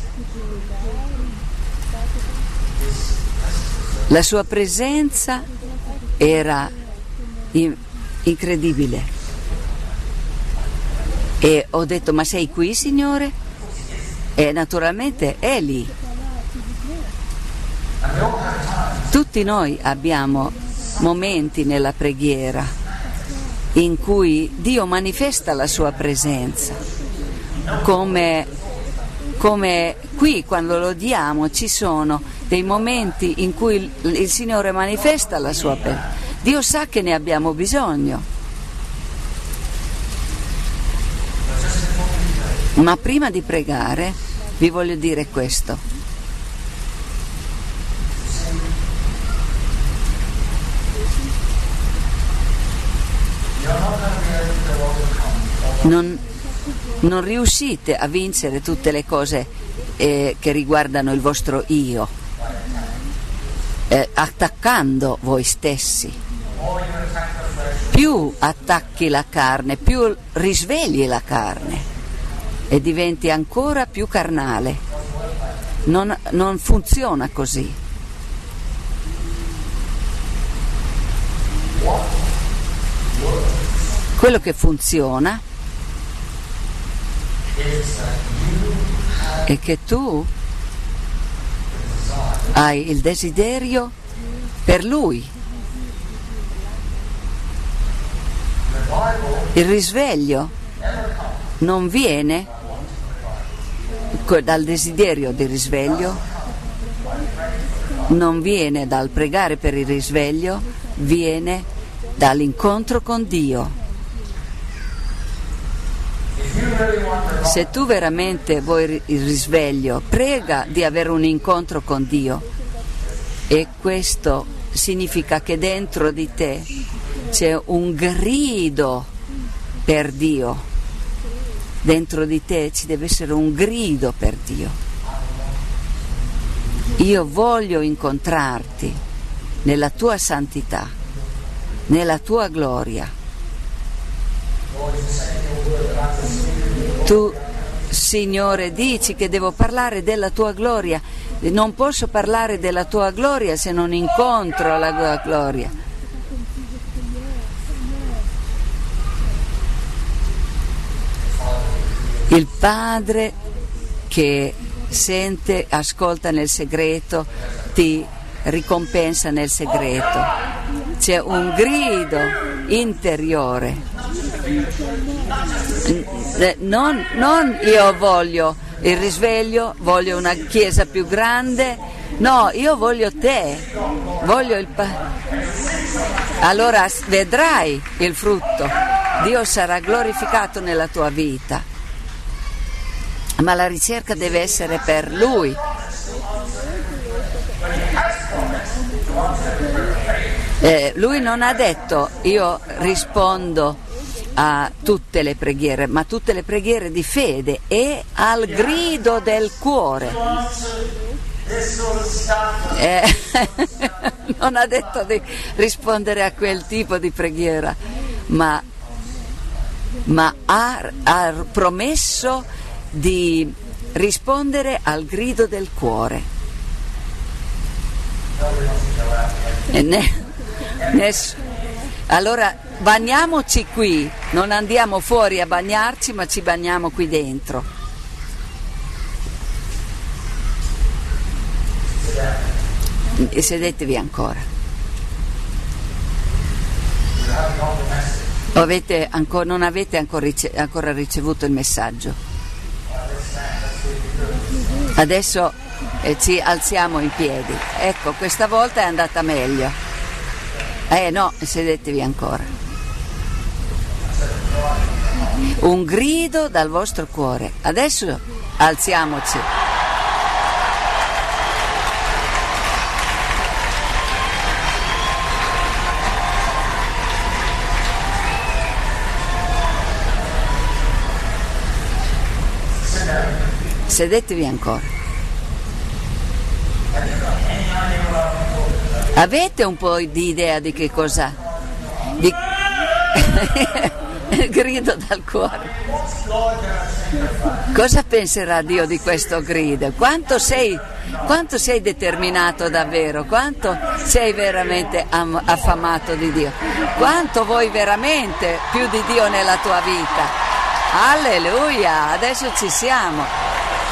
La sua presenza era in, incredibile. E ho detto, ma sei qui, Signore? E naturalmente è lì. Tutti noi abbiamo momenti nella preghiera in cui Dio manifesta la sua presenza, come, come qui quando lodiamo ci sono dei momenti in cui il, il Signore manifesta la sua presenza. Dio sa che ne abbiamo bisogno. Ma prima di pregare vi voglio dire questo. Non, non riuscite a vincere tutte le cose eh, che riguardano il vostro io, eh, attaccando voi stessi. Più attacchi la carne, più risvegli la carne e diventi ancora più carnale. Non, non funziona così. Quello che funziona è che tu hai il desiderio per Lui. Il risveglio non viene dal desiderio di risveglio, non viene dal pregare per il risveglio, viene dall'incontro con Dio. Se tu veramente vuoi il risveglio, prega di avere un incontro con Dio, e questo significa che dentro di te c'è un grido per Dio. Dentro di te ci deve essere un grido per Dio. Io voglio incontrarti nella tua santità, nella tua gloria. Tu, Signore, dici che devo parlare della tua gloria. Non posso parlare della tua gloria se non incontro la tua gloria. Il Padre che sente, ascolta nel segreto, ti ricompensa nel segreto. C'è un grido interiore. Non, non io voglio il risveglio, voglio una chiesa più grande, no, io voglio te, voglio il pa- allora vedrai il frutto Dio sarà glorificato nella tua vita, ma la ricerca deve essere per Lui. Eh, lui non ha detto io rispondo a tutte le preghiere, ma tutte le preghiere di fede e al grido del cuore. Eh, non ha detto di rispondere a quel tipo di preghiera, ma, ma ha, ha promesso di rispondere al grido del cuore. E ne, Ness- allora bagniamoci qui, non andiamo fuori a bagnarci, ma ci bagniamo qui dentro. E sedetevi ancora. Avete ancora, non avete ancora, rice- ancora ricevuto il messaggio. Adesso eh, ci alziamo in piedi. Ecco, questa volta è andata meglio. Eh no, sedetevi ancora. Un grido dal vostro cuore. Adesso alziamoci. Sedetevi ancora. Avete un po' di idea di che cosa? Di... Il grido dal cuore. Cosa penserà Dio di questo grido? Quanto sei, quanto sei determinato davvero? Quanto sei veramente am- affamato di Dio? Quanto vuoi veramente più di Dio nella tua vita? Alleluia! Adesso ci siamo.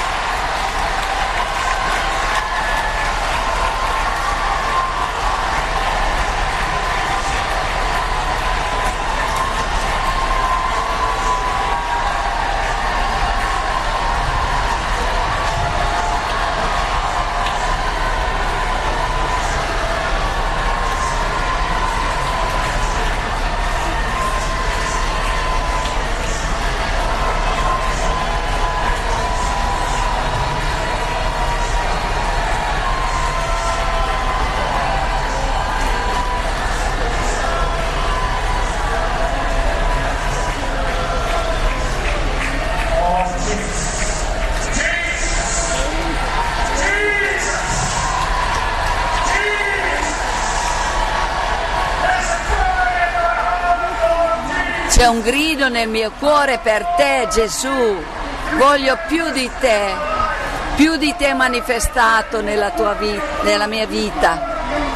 C'è un grido nel mio cuore per te, Gesù. Voglio più di te, più di te manifestato nella tua vita, nella mia vita,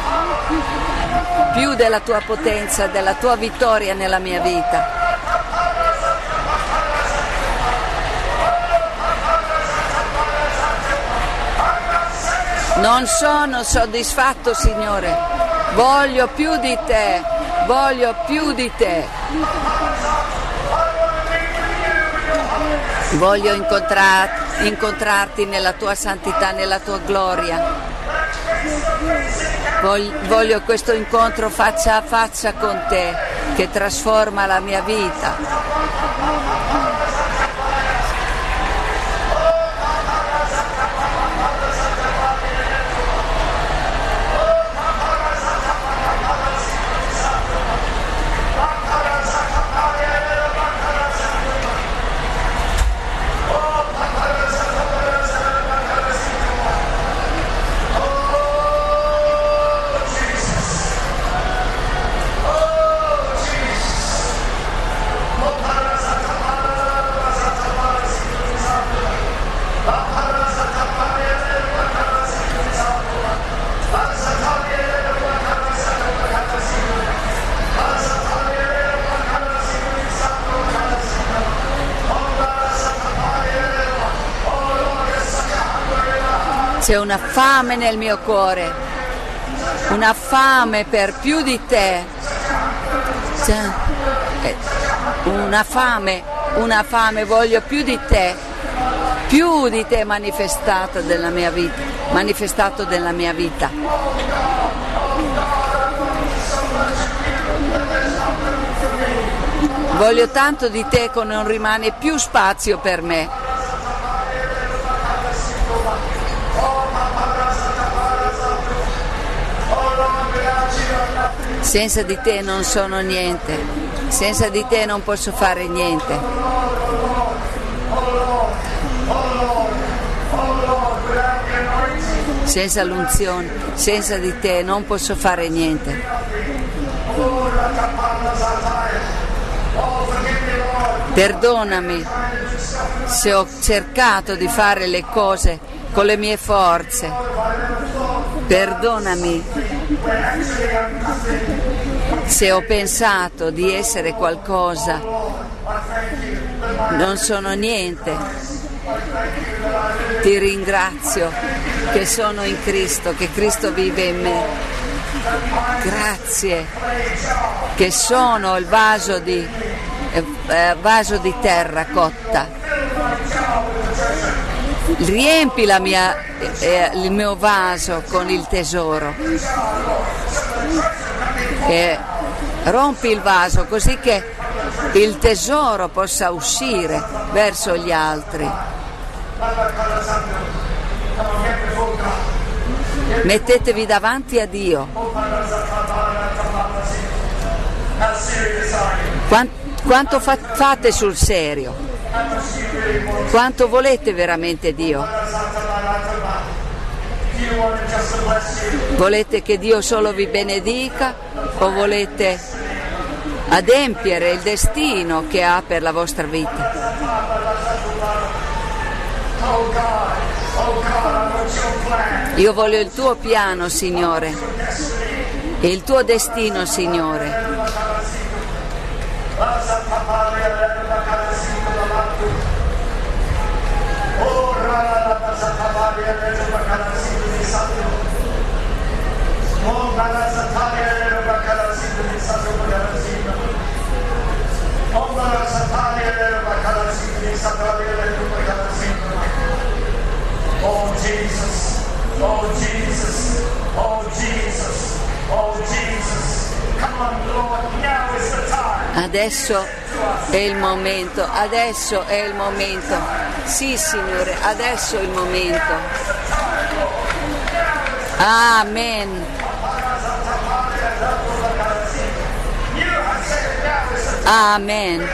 più della tua potenza, della tua vittoria nella mia vita. Non sono soddisfatto, Signore. Voglio più di te, voglio più di te. Voglio incontrar- incontrarti nella tua santità, nella tua gloria. Voglio, voglio questo incontro faccia a faccia con te che trasforma la mia vita. C'è una fame nel mio cuore, una fame per più di te, c'è una fame, una fame, voglio più di te, più di te manifestato nella mia vita, manifestato nella mia vita. Voglio tanto di te che non rimane più spazio per me. Senza di te non sono niente, senza di te non posso fare niente. Senza l'unzione, senza di te non posso fare niente. Perdonami se ho cercato di fare le cose con le mie forze. Perdonami se ho pensato di essere qualcosa. Non sono niente. Ti ringrazio che sono in Cristo, che Cristo vive in me. Grazie che sono il vaso di, eh, vaso di terra cotta. Riempi la mia, eh, il mio vaso con il tesoro e rompi il vaso così che il tesoro possa uscire verso gli altri. Mettetevi davanti a Dio. Quanto fa- fate sul serio? Quanto volete veramente Dio? Volete che Dio solo vi benedica o volete adempiere il destino che ha per la vostra vita? Io voglio il tuo piano, Signore, e il tuo destino, Signore. Oh Jesus, oh Jesus, oh Jesus, oh Jesus, come on Lord, now is the time. Adesso è il momento, adesso è il momento. Sì, Signore, adesso è il momento. Amen. Amen.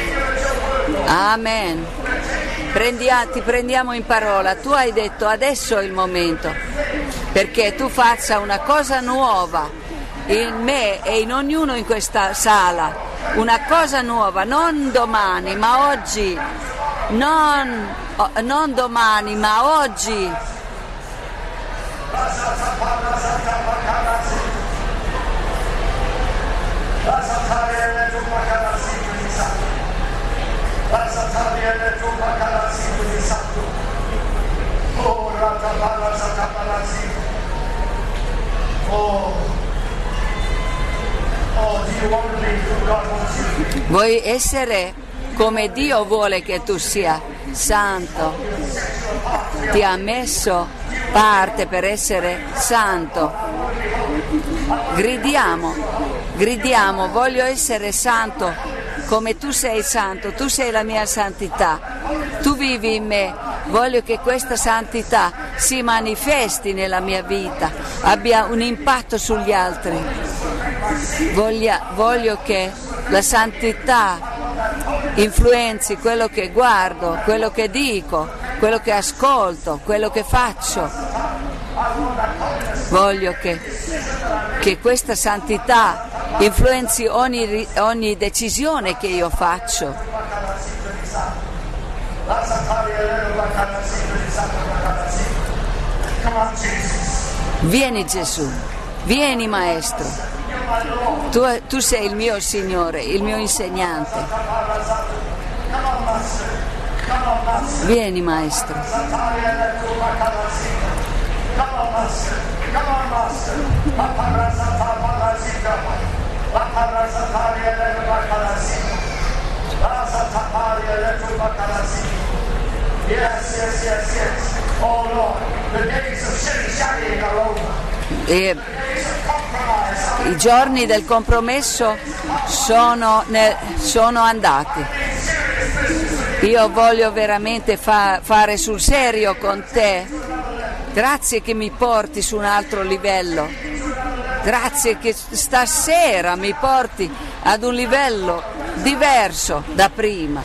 Amen. Prendia, ti prendiamo in parola. Tu hai detto adesso è il momento, perché tu faccia una cosa nuova in me e in ognuno in questa sala, una cosa nuova, non domani ma oggi, non, non domani ma oggi. Vuoi essere come Dio vuole che tu sia, santo? Ti ha messo parte per essere santo. Gridiamo, gridiamo, voglio essere santo come tu sei santo, tu sei la mia santità, tu vivi in me, voglio che questa santità si manifesti nella mia vita, abbia un impatto sugli altri, voglio, voglio che la santità influenzi quello che guardo, quello che dico, quello che ascolto, quello che faccio, voglio che, che questa santità influenzi ogni, ogni decisione che io faccio. Vieni Gesù, vieni Maestro, tu, tu sei il mio Signore, il mio insegnante. Vieni Maestro. Yes, yes, yes, yes. Oh Lord, the days of shilly-shallying are over. E i giorni del compromesso sono, ne, sono andati. Io voglio veramente fa, fare sul serio con te. Grazie che mi porti su un altro livello. Grazie che stasera mi porti ad un livello diverso da prima.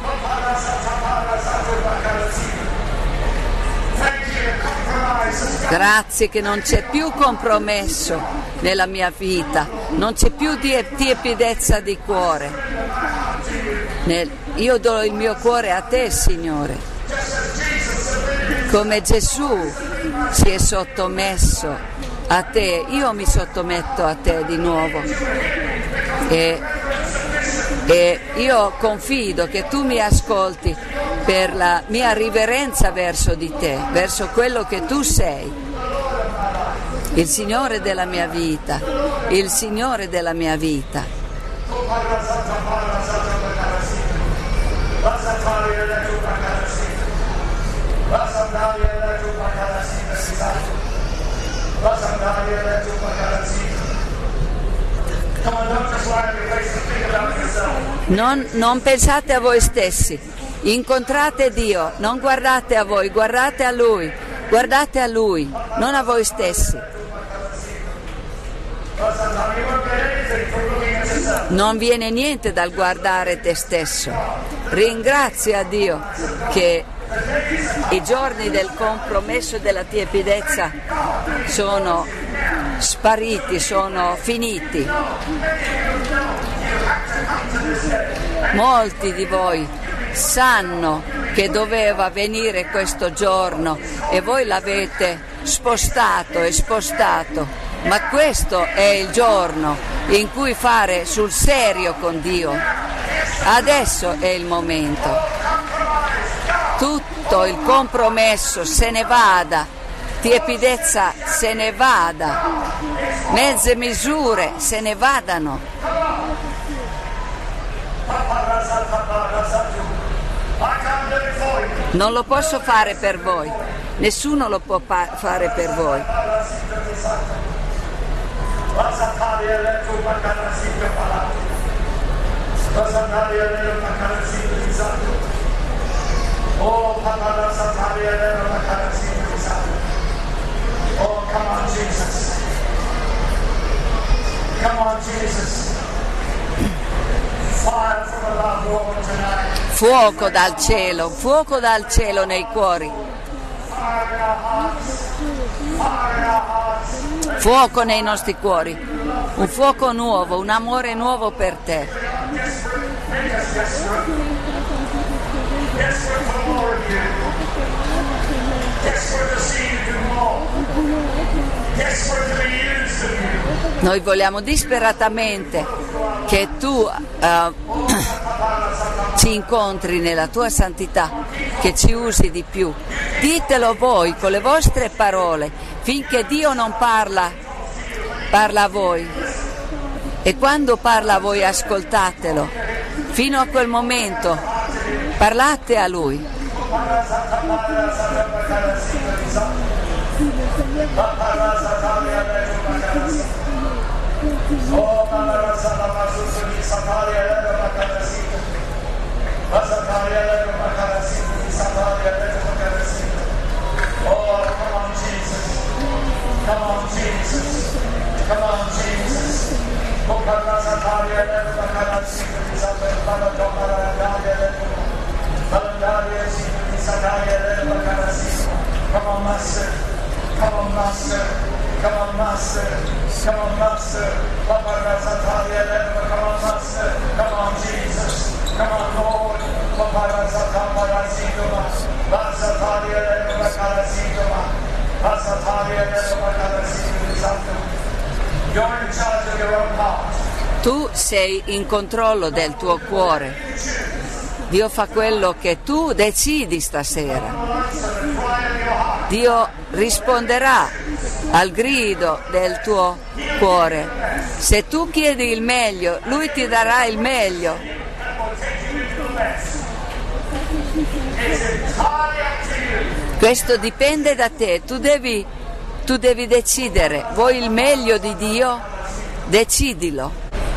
Grazie che non c'è più compromesso nella mia vita, non c'è più tiepidezza di cuore. Nel, io do il mio cuore a te, Signore, come Gesù si è sottomesso a te, io mi sottometto a te di nuovo e, e io confido che tu mi ascolti per la mia riverenza verso di te, verso quello che tu sei, il Signore della mia vita, il Signore della mia vita. Non, non pensate a voi stessi, incontrate Dio, non guardate a voi, guardate a Lui, guardate a Lui, non a voi stessi. Non viene niente dal guardare te stesso. Ringrazia Dio che i giorni del compromesso e della tiepidezza sono spariti, sono finiti. Molti di voi sanno che doveva venire questo giorno e voi l'avete spostato e spostato, ma questo è il giorno in cui fare sul serio con Dio. Adesso è il momento. Tutto il compromesso se ne vada, tiepidezza se ne vada, mezze misure se ne vadano. Non lo posso fare per voi, nessuno lo può pa- fare per voi. Oh, Papa, oh, come on, Jesus. Come on, Jesus. Fire from above over tonight. Fuoco dal cielo, fuoco dal cielo nei cuori. Fire in our hearts. Fire in our hearts. Fuoco nei nostri cuori. Un fuoco nuovo, un amore nuovo per te. Make us desperate. Desperate for more of you. Desperate to see you do more. Desperate to be used of you. Noi vogliamo disperatamente che tu uh, ci incontri nella tua santità, che ci usi di più. Ditelo voi con le vostre parole, finché Dio non parla, parla a voi. E quando parla a voi ascoltatelo. Fino a quel momento parlate a Lui. Oh, come on, Jesus. Come on, Jesus. Come on, Jesus. Come on, Master. Come on, Master. Come on, Master. Come on, Master. Come on, Master. Come on, Jesus. Come on, Lord. You're in charge of your own heart. Tu sei in controllo del tuo cuore. Dio fa quello che tu decidi stasera. Dio risponderà al grido del tuo cuore. Se tu chiedi il meglio, Lui ti darà il meglio. Questo dipende da te, tu devi, tu devi decidere, vuoi il meglio di Dio Decidilo.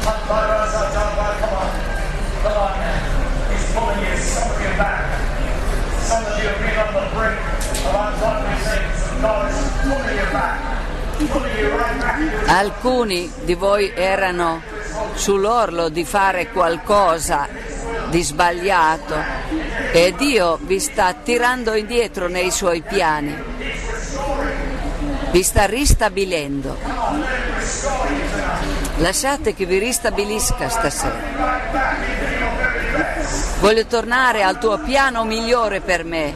Alcuni di voi erano sull'orlo di fare qualcosa di sbagliato e Dio vi sta tirando indietro nei suoi piani, vi sta ristabilendo. Lasciate che vi ristabilisca stasera. Voglio tornare al tuo piano migliore per me.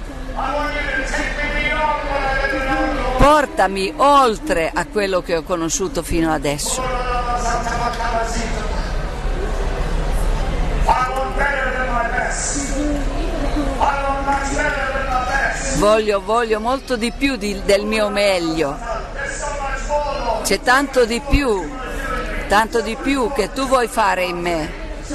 Portami oltre a quello che ho conosciuto fino adesso. Voglio, voglio molto di più di, del mio meglio. C'è tanto di più, tanto di più che tu vuoi fare in me.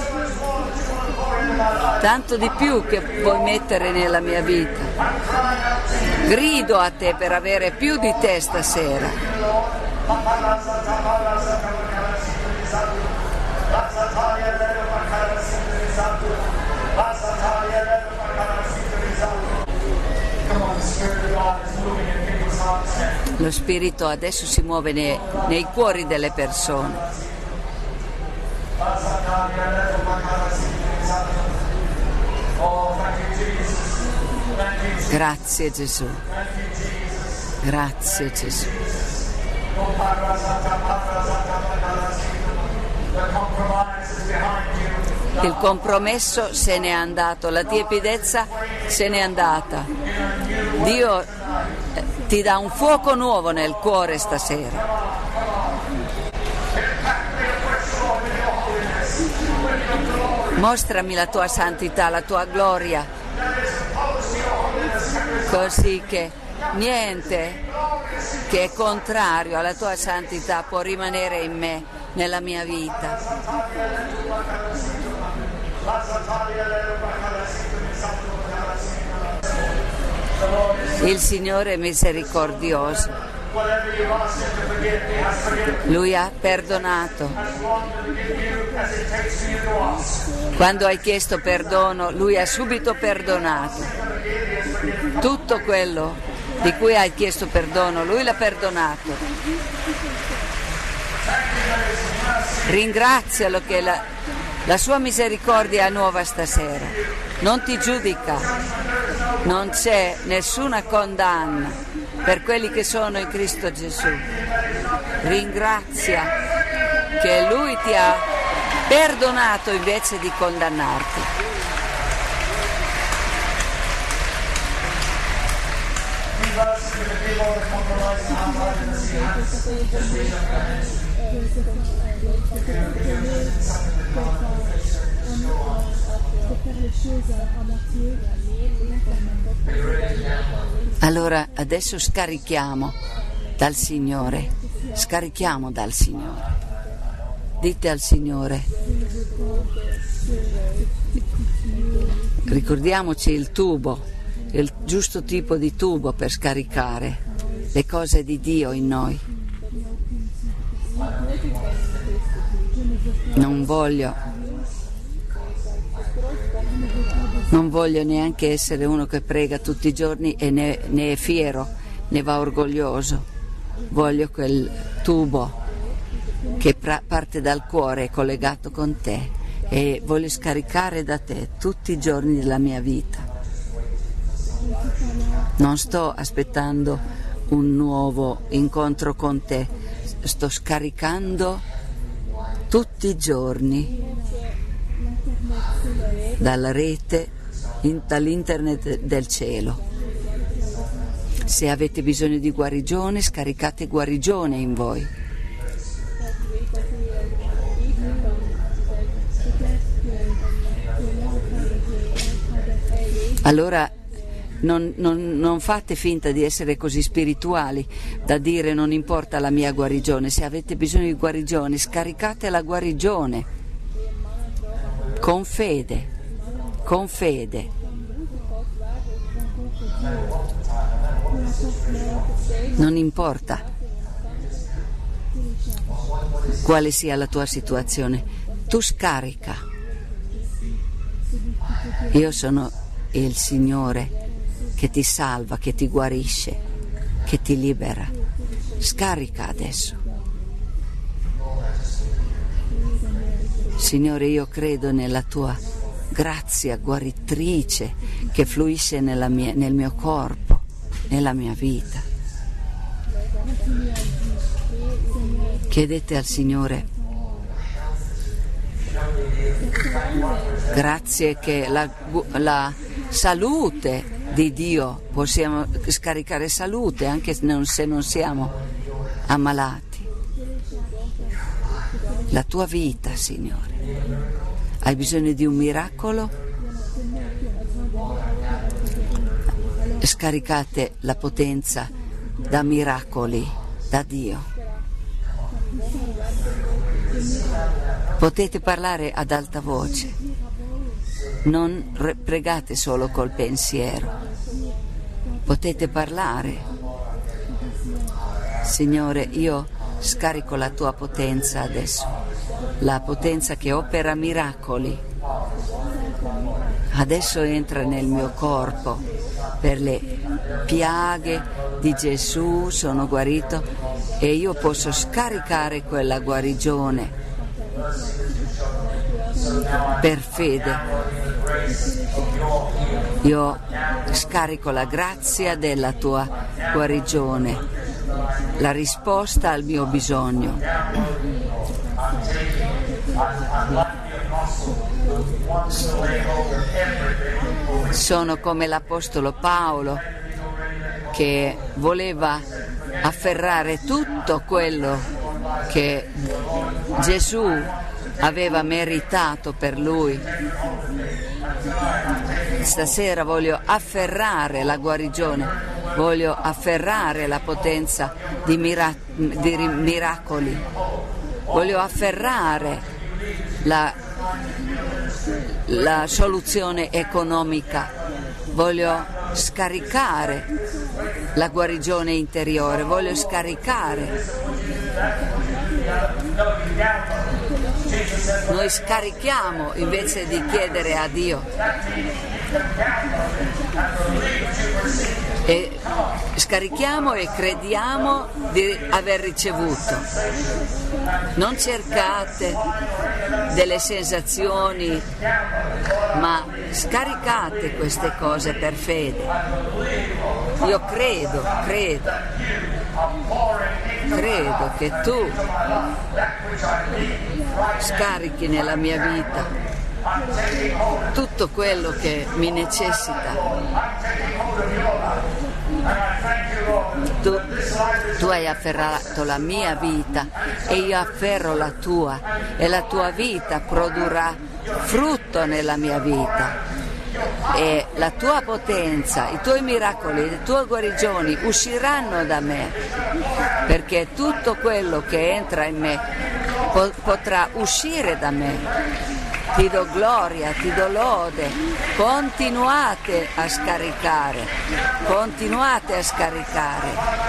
Tanto di più che vuoi mettere nella mia vita. Grido a te per avere più di te stasera. Lo Spirito adesso si muove nei, nei cuori delle persone. Grazie Gesù. Grazie Gesù. Il compromesso se n'è andato, la tiepidezza se n'è andata. Dio ti dà un fuoco nuovo nel cuore stasera. Mostrami la tua santità, la tua gloria, così che niente che è contrario alla tua santità può rimanere in me, nella mia vita. Il Signore è misericordioso. Lui ha perdonato. Quando hai chiesto perdono, Lui ha subito perdonato. Tutto quello di cui hai chiesto perdono, Lui l'ha perdonato. Ringrazialo che la, la sua misericordia è nuova stasera. Non ti giudica. Non c'è nessuna condanna per quelli che sono in Cristo Gesù. Ringrazia che Lui ti ha perdonato invece di condannarti. Allora adesso scarichiamo dal Signore, scarichiamo dal Signore. Dite al Signore, ricordiamoci il tubo, il giusto tipo di tubo per scaricare le cose di Dio in noi. Non voglio, non voglio neanche essere uno che prega tutti i giorni e ne, ne è fiero, ne va orgoglioso. Voglio quel tubo che pra- parte dal cuore è collegato con te e voglio scaricare da te tutti i giorni della mia vita. Non sto aspettando un nuovo incontro con te, sto scaricando tutti i giorni dalla rete, in, dall'internet del cielo. Se avete bisogno di guarigione, scaricate guarigione in voi. Allora non, non, non fate finta di essere così spirituali da dire non importa la mia guarigione. Se avete bisogno di guarigione, scaricate la guarigione con fede, con fede. Non importa quale sia la tua situazione, tu scarica. Io sono il Signore che ti salva, che ti guarisce, che ti libera. Scarica adesso. Signore, io credo nella tua grazia guaritrice che fluisce nella mia, nel mio corpo, nella mia vita. Chiedete al Signore grazie che la, la salute di Dio, possiamo scaricare salute anche se non siamo ammalati. La tua vita, Signore. Hai bisogno di un miracolo? Scaricate la potenza da miracoli, da Dio. Potete parlare ad alta voce, non pregate solo col pensiero, potete parlare. Signore, io scarico la tua potenza adesso, la potenza che opera miracoli. Adesso entra nel mio corpo, per le piaghe di Gesù sono guarito e io posso scaricare quella guarigione per fede. Io scarico la grazia della tua guarigione, la risposta al mio bisogno. Sono come l'Apostolo Paolo che voleva afferrare tutto quello che Gesù aveva meritato per lui. Stasera voglio afferrare la guarigione, voglio afferrare la potenza di, mira- di miracoli, voglio afferrare la, la soluzione economica, voglio scaricare la guarigione interiore, voglio scaricare. Noi scarichiamo invece di chiedere a Dio e scarichiamo e crediamo di aver ricevuto. Non cercate delle sensazioni, ma scaricate queste cose per fede. Io credo, credo, credo che tu scarichi nella mia vita tutto quello che mi necessita. Tu, tu hai afferrato la mia vita e io afferro la tua, e la tua vita produrrà frutto nella mia vita. E la tua potenza, i tuoi miracoli, le tue guarigioni usciranno da me, perché tutto quello che entra in me po- potrà uscire da me. Ti do gloria, ti do lode. Continuate a scaricare, continuate a scaricare.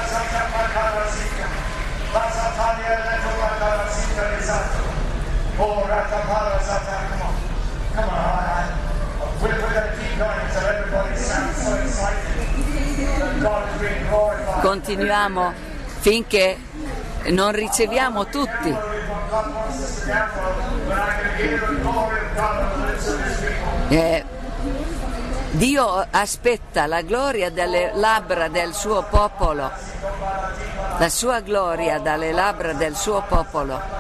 Continuiamo finché non riceviamo tutti. Eh, Dio aspetta la gloria dalle labbra del suo popolo, la sua gloria dalle labbra del suo popolo.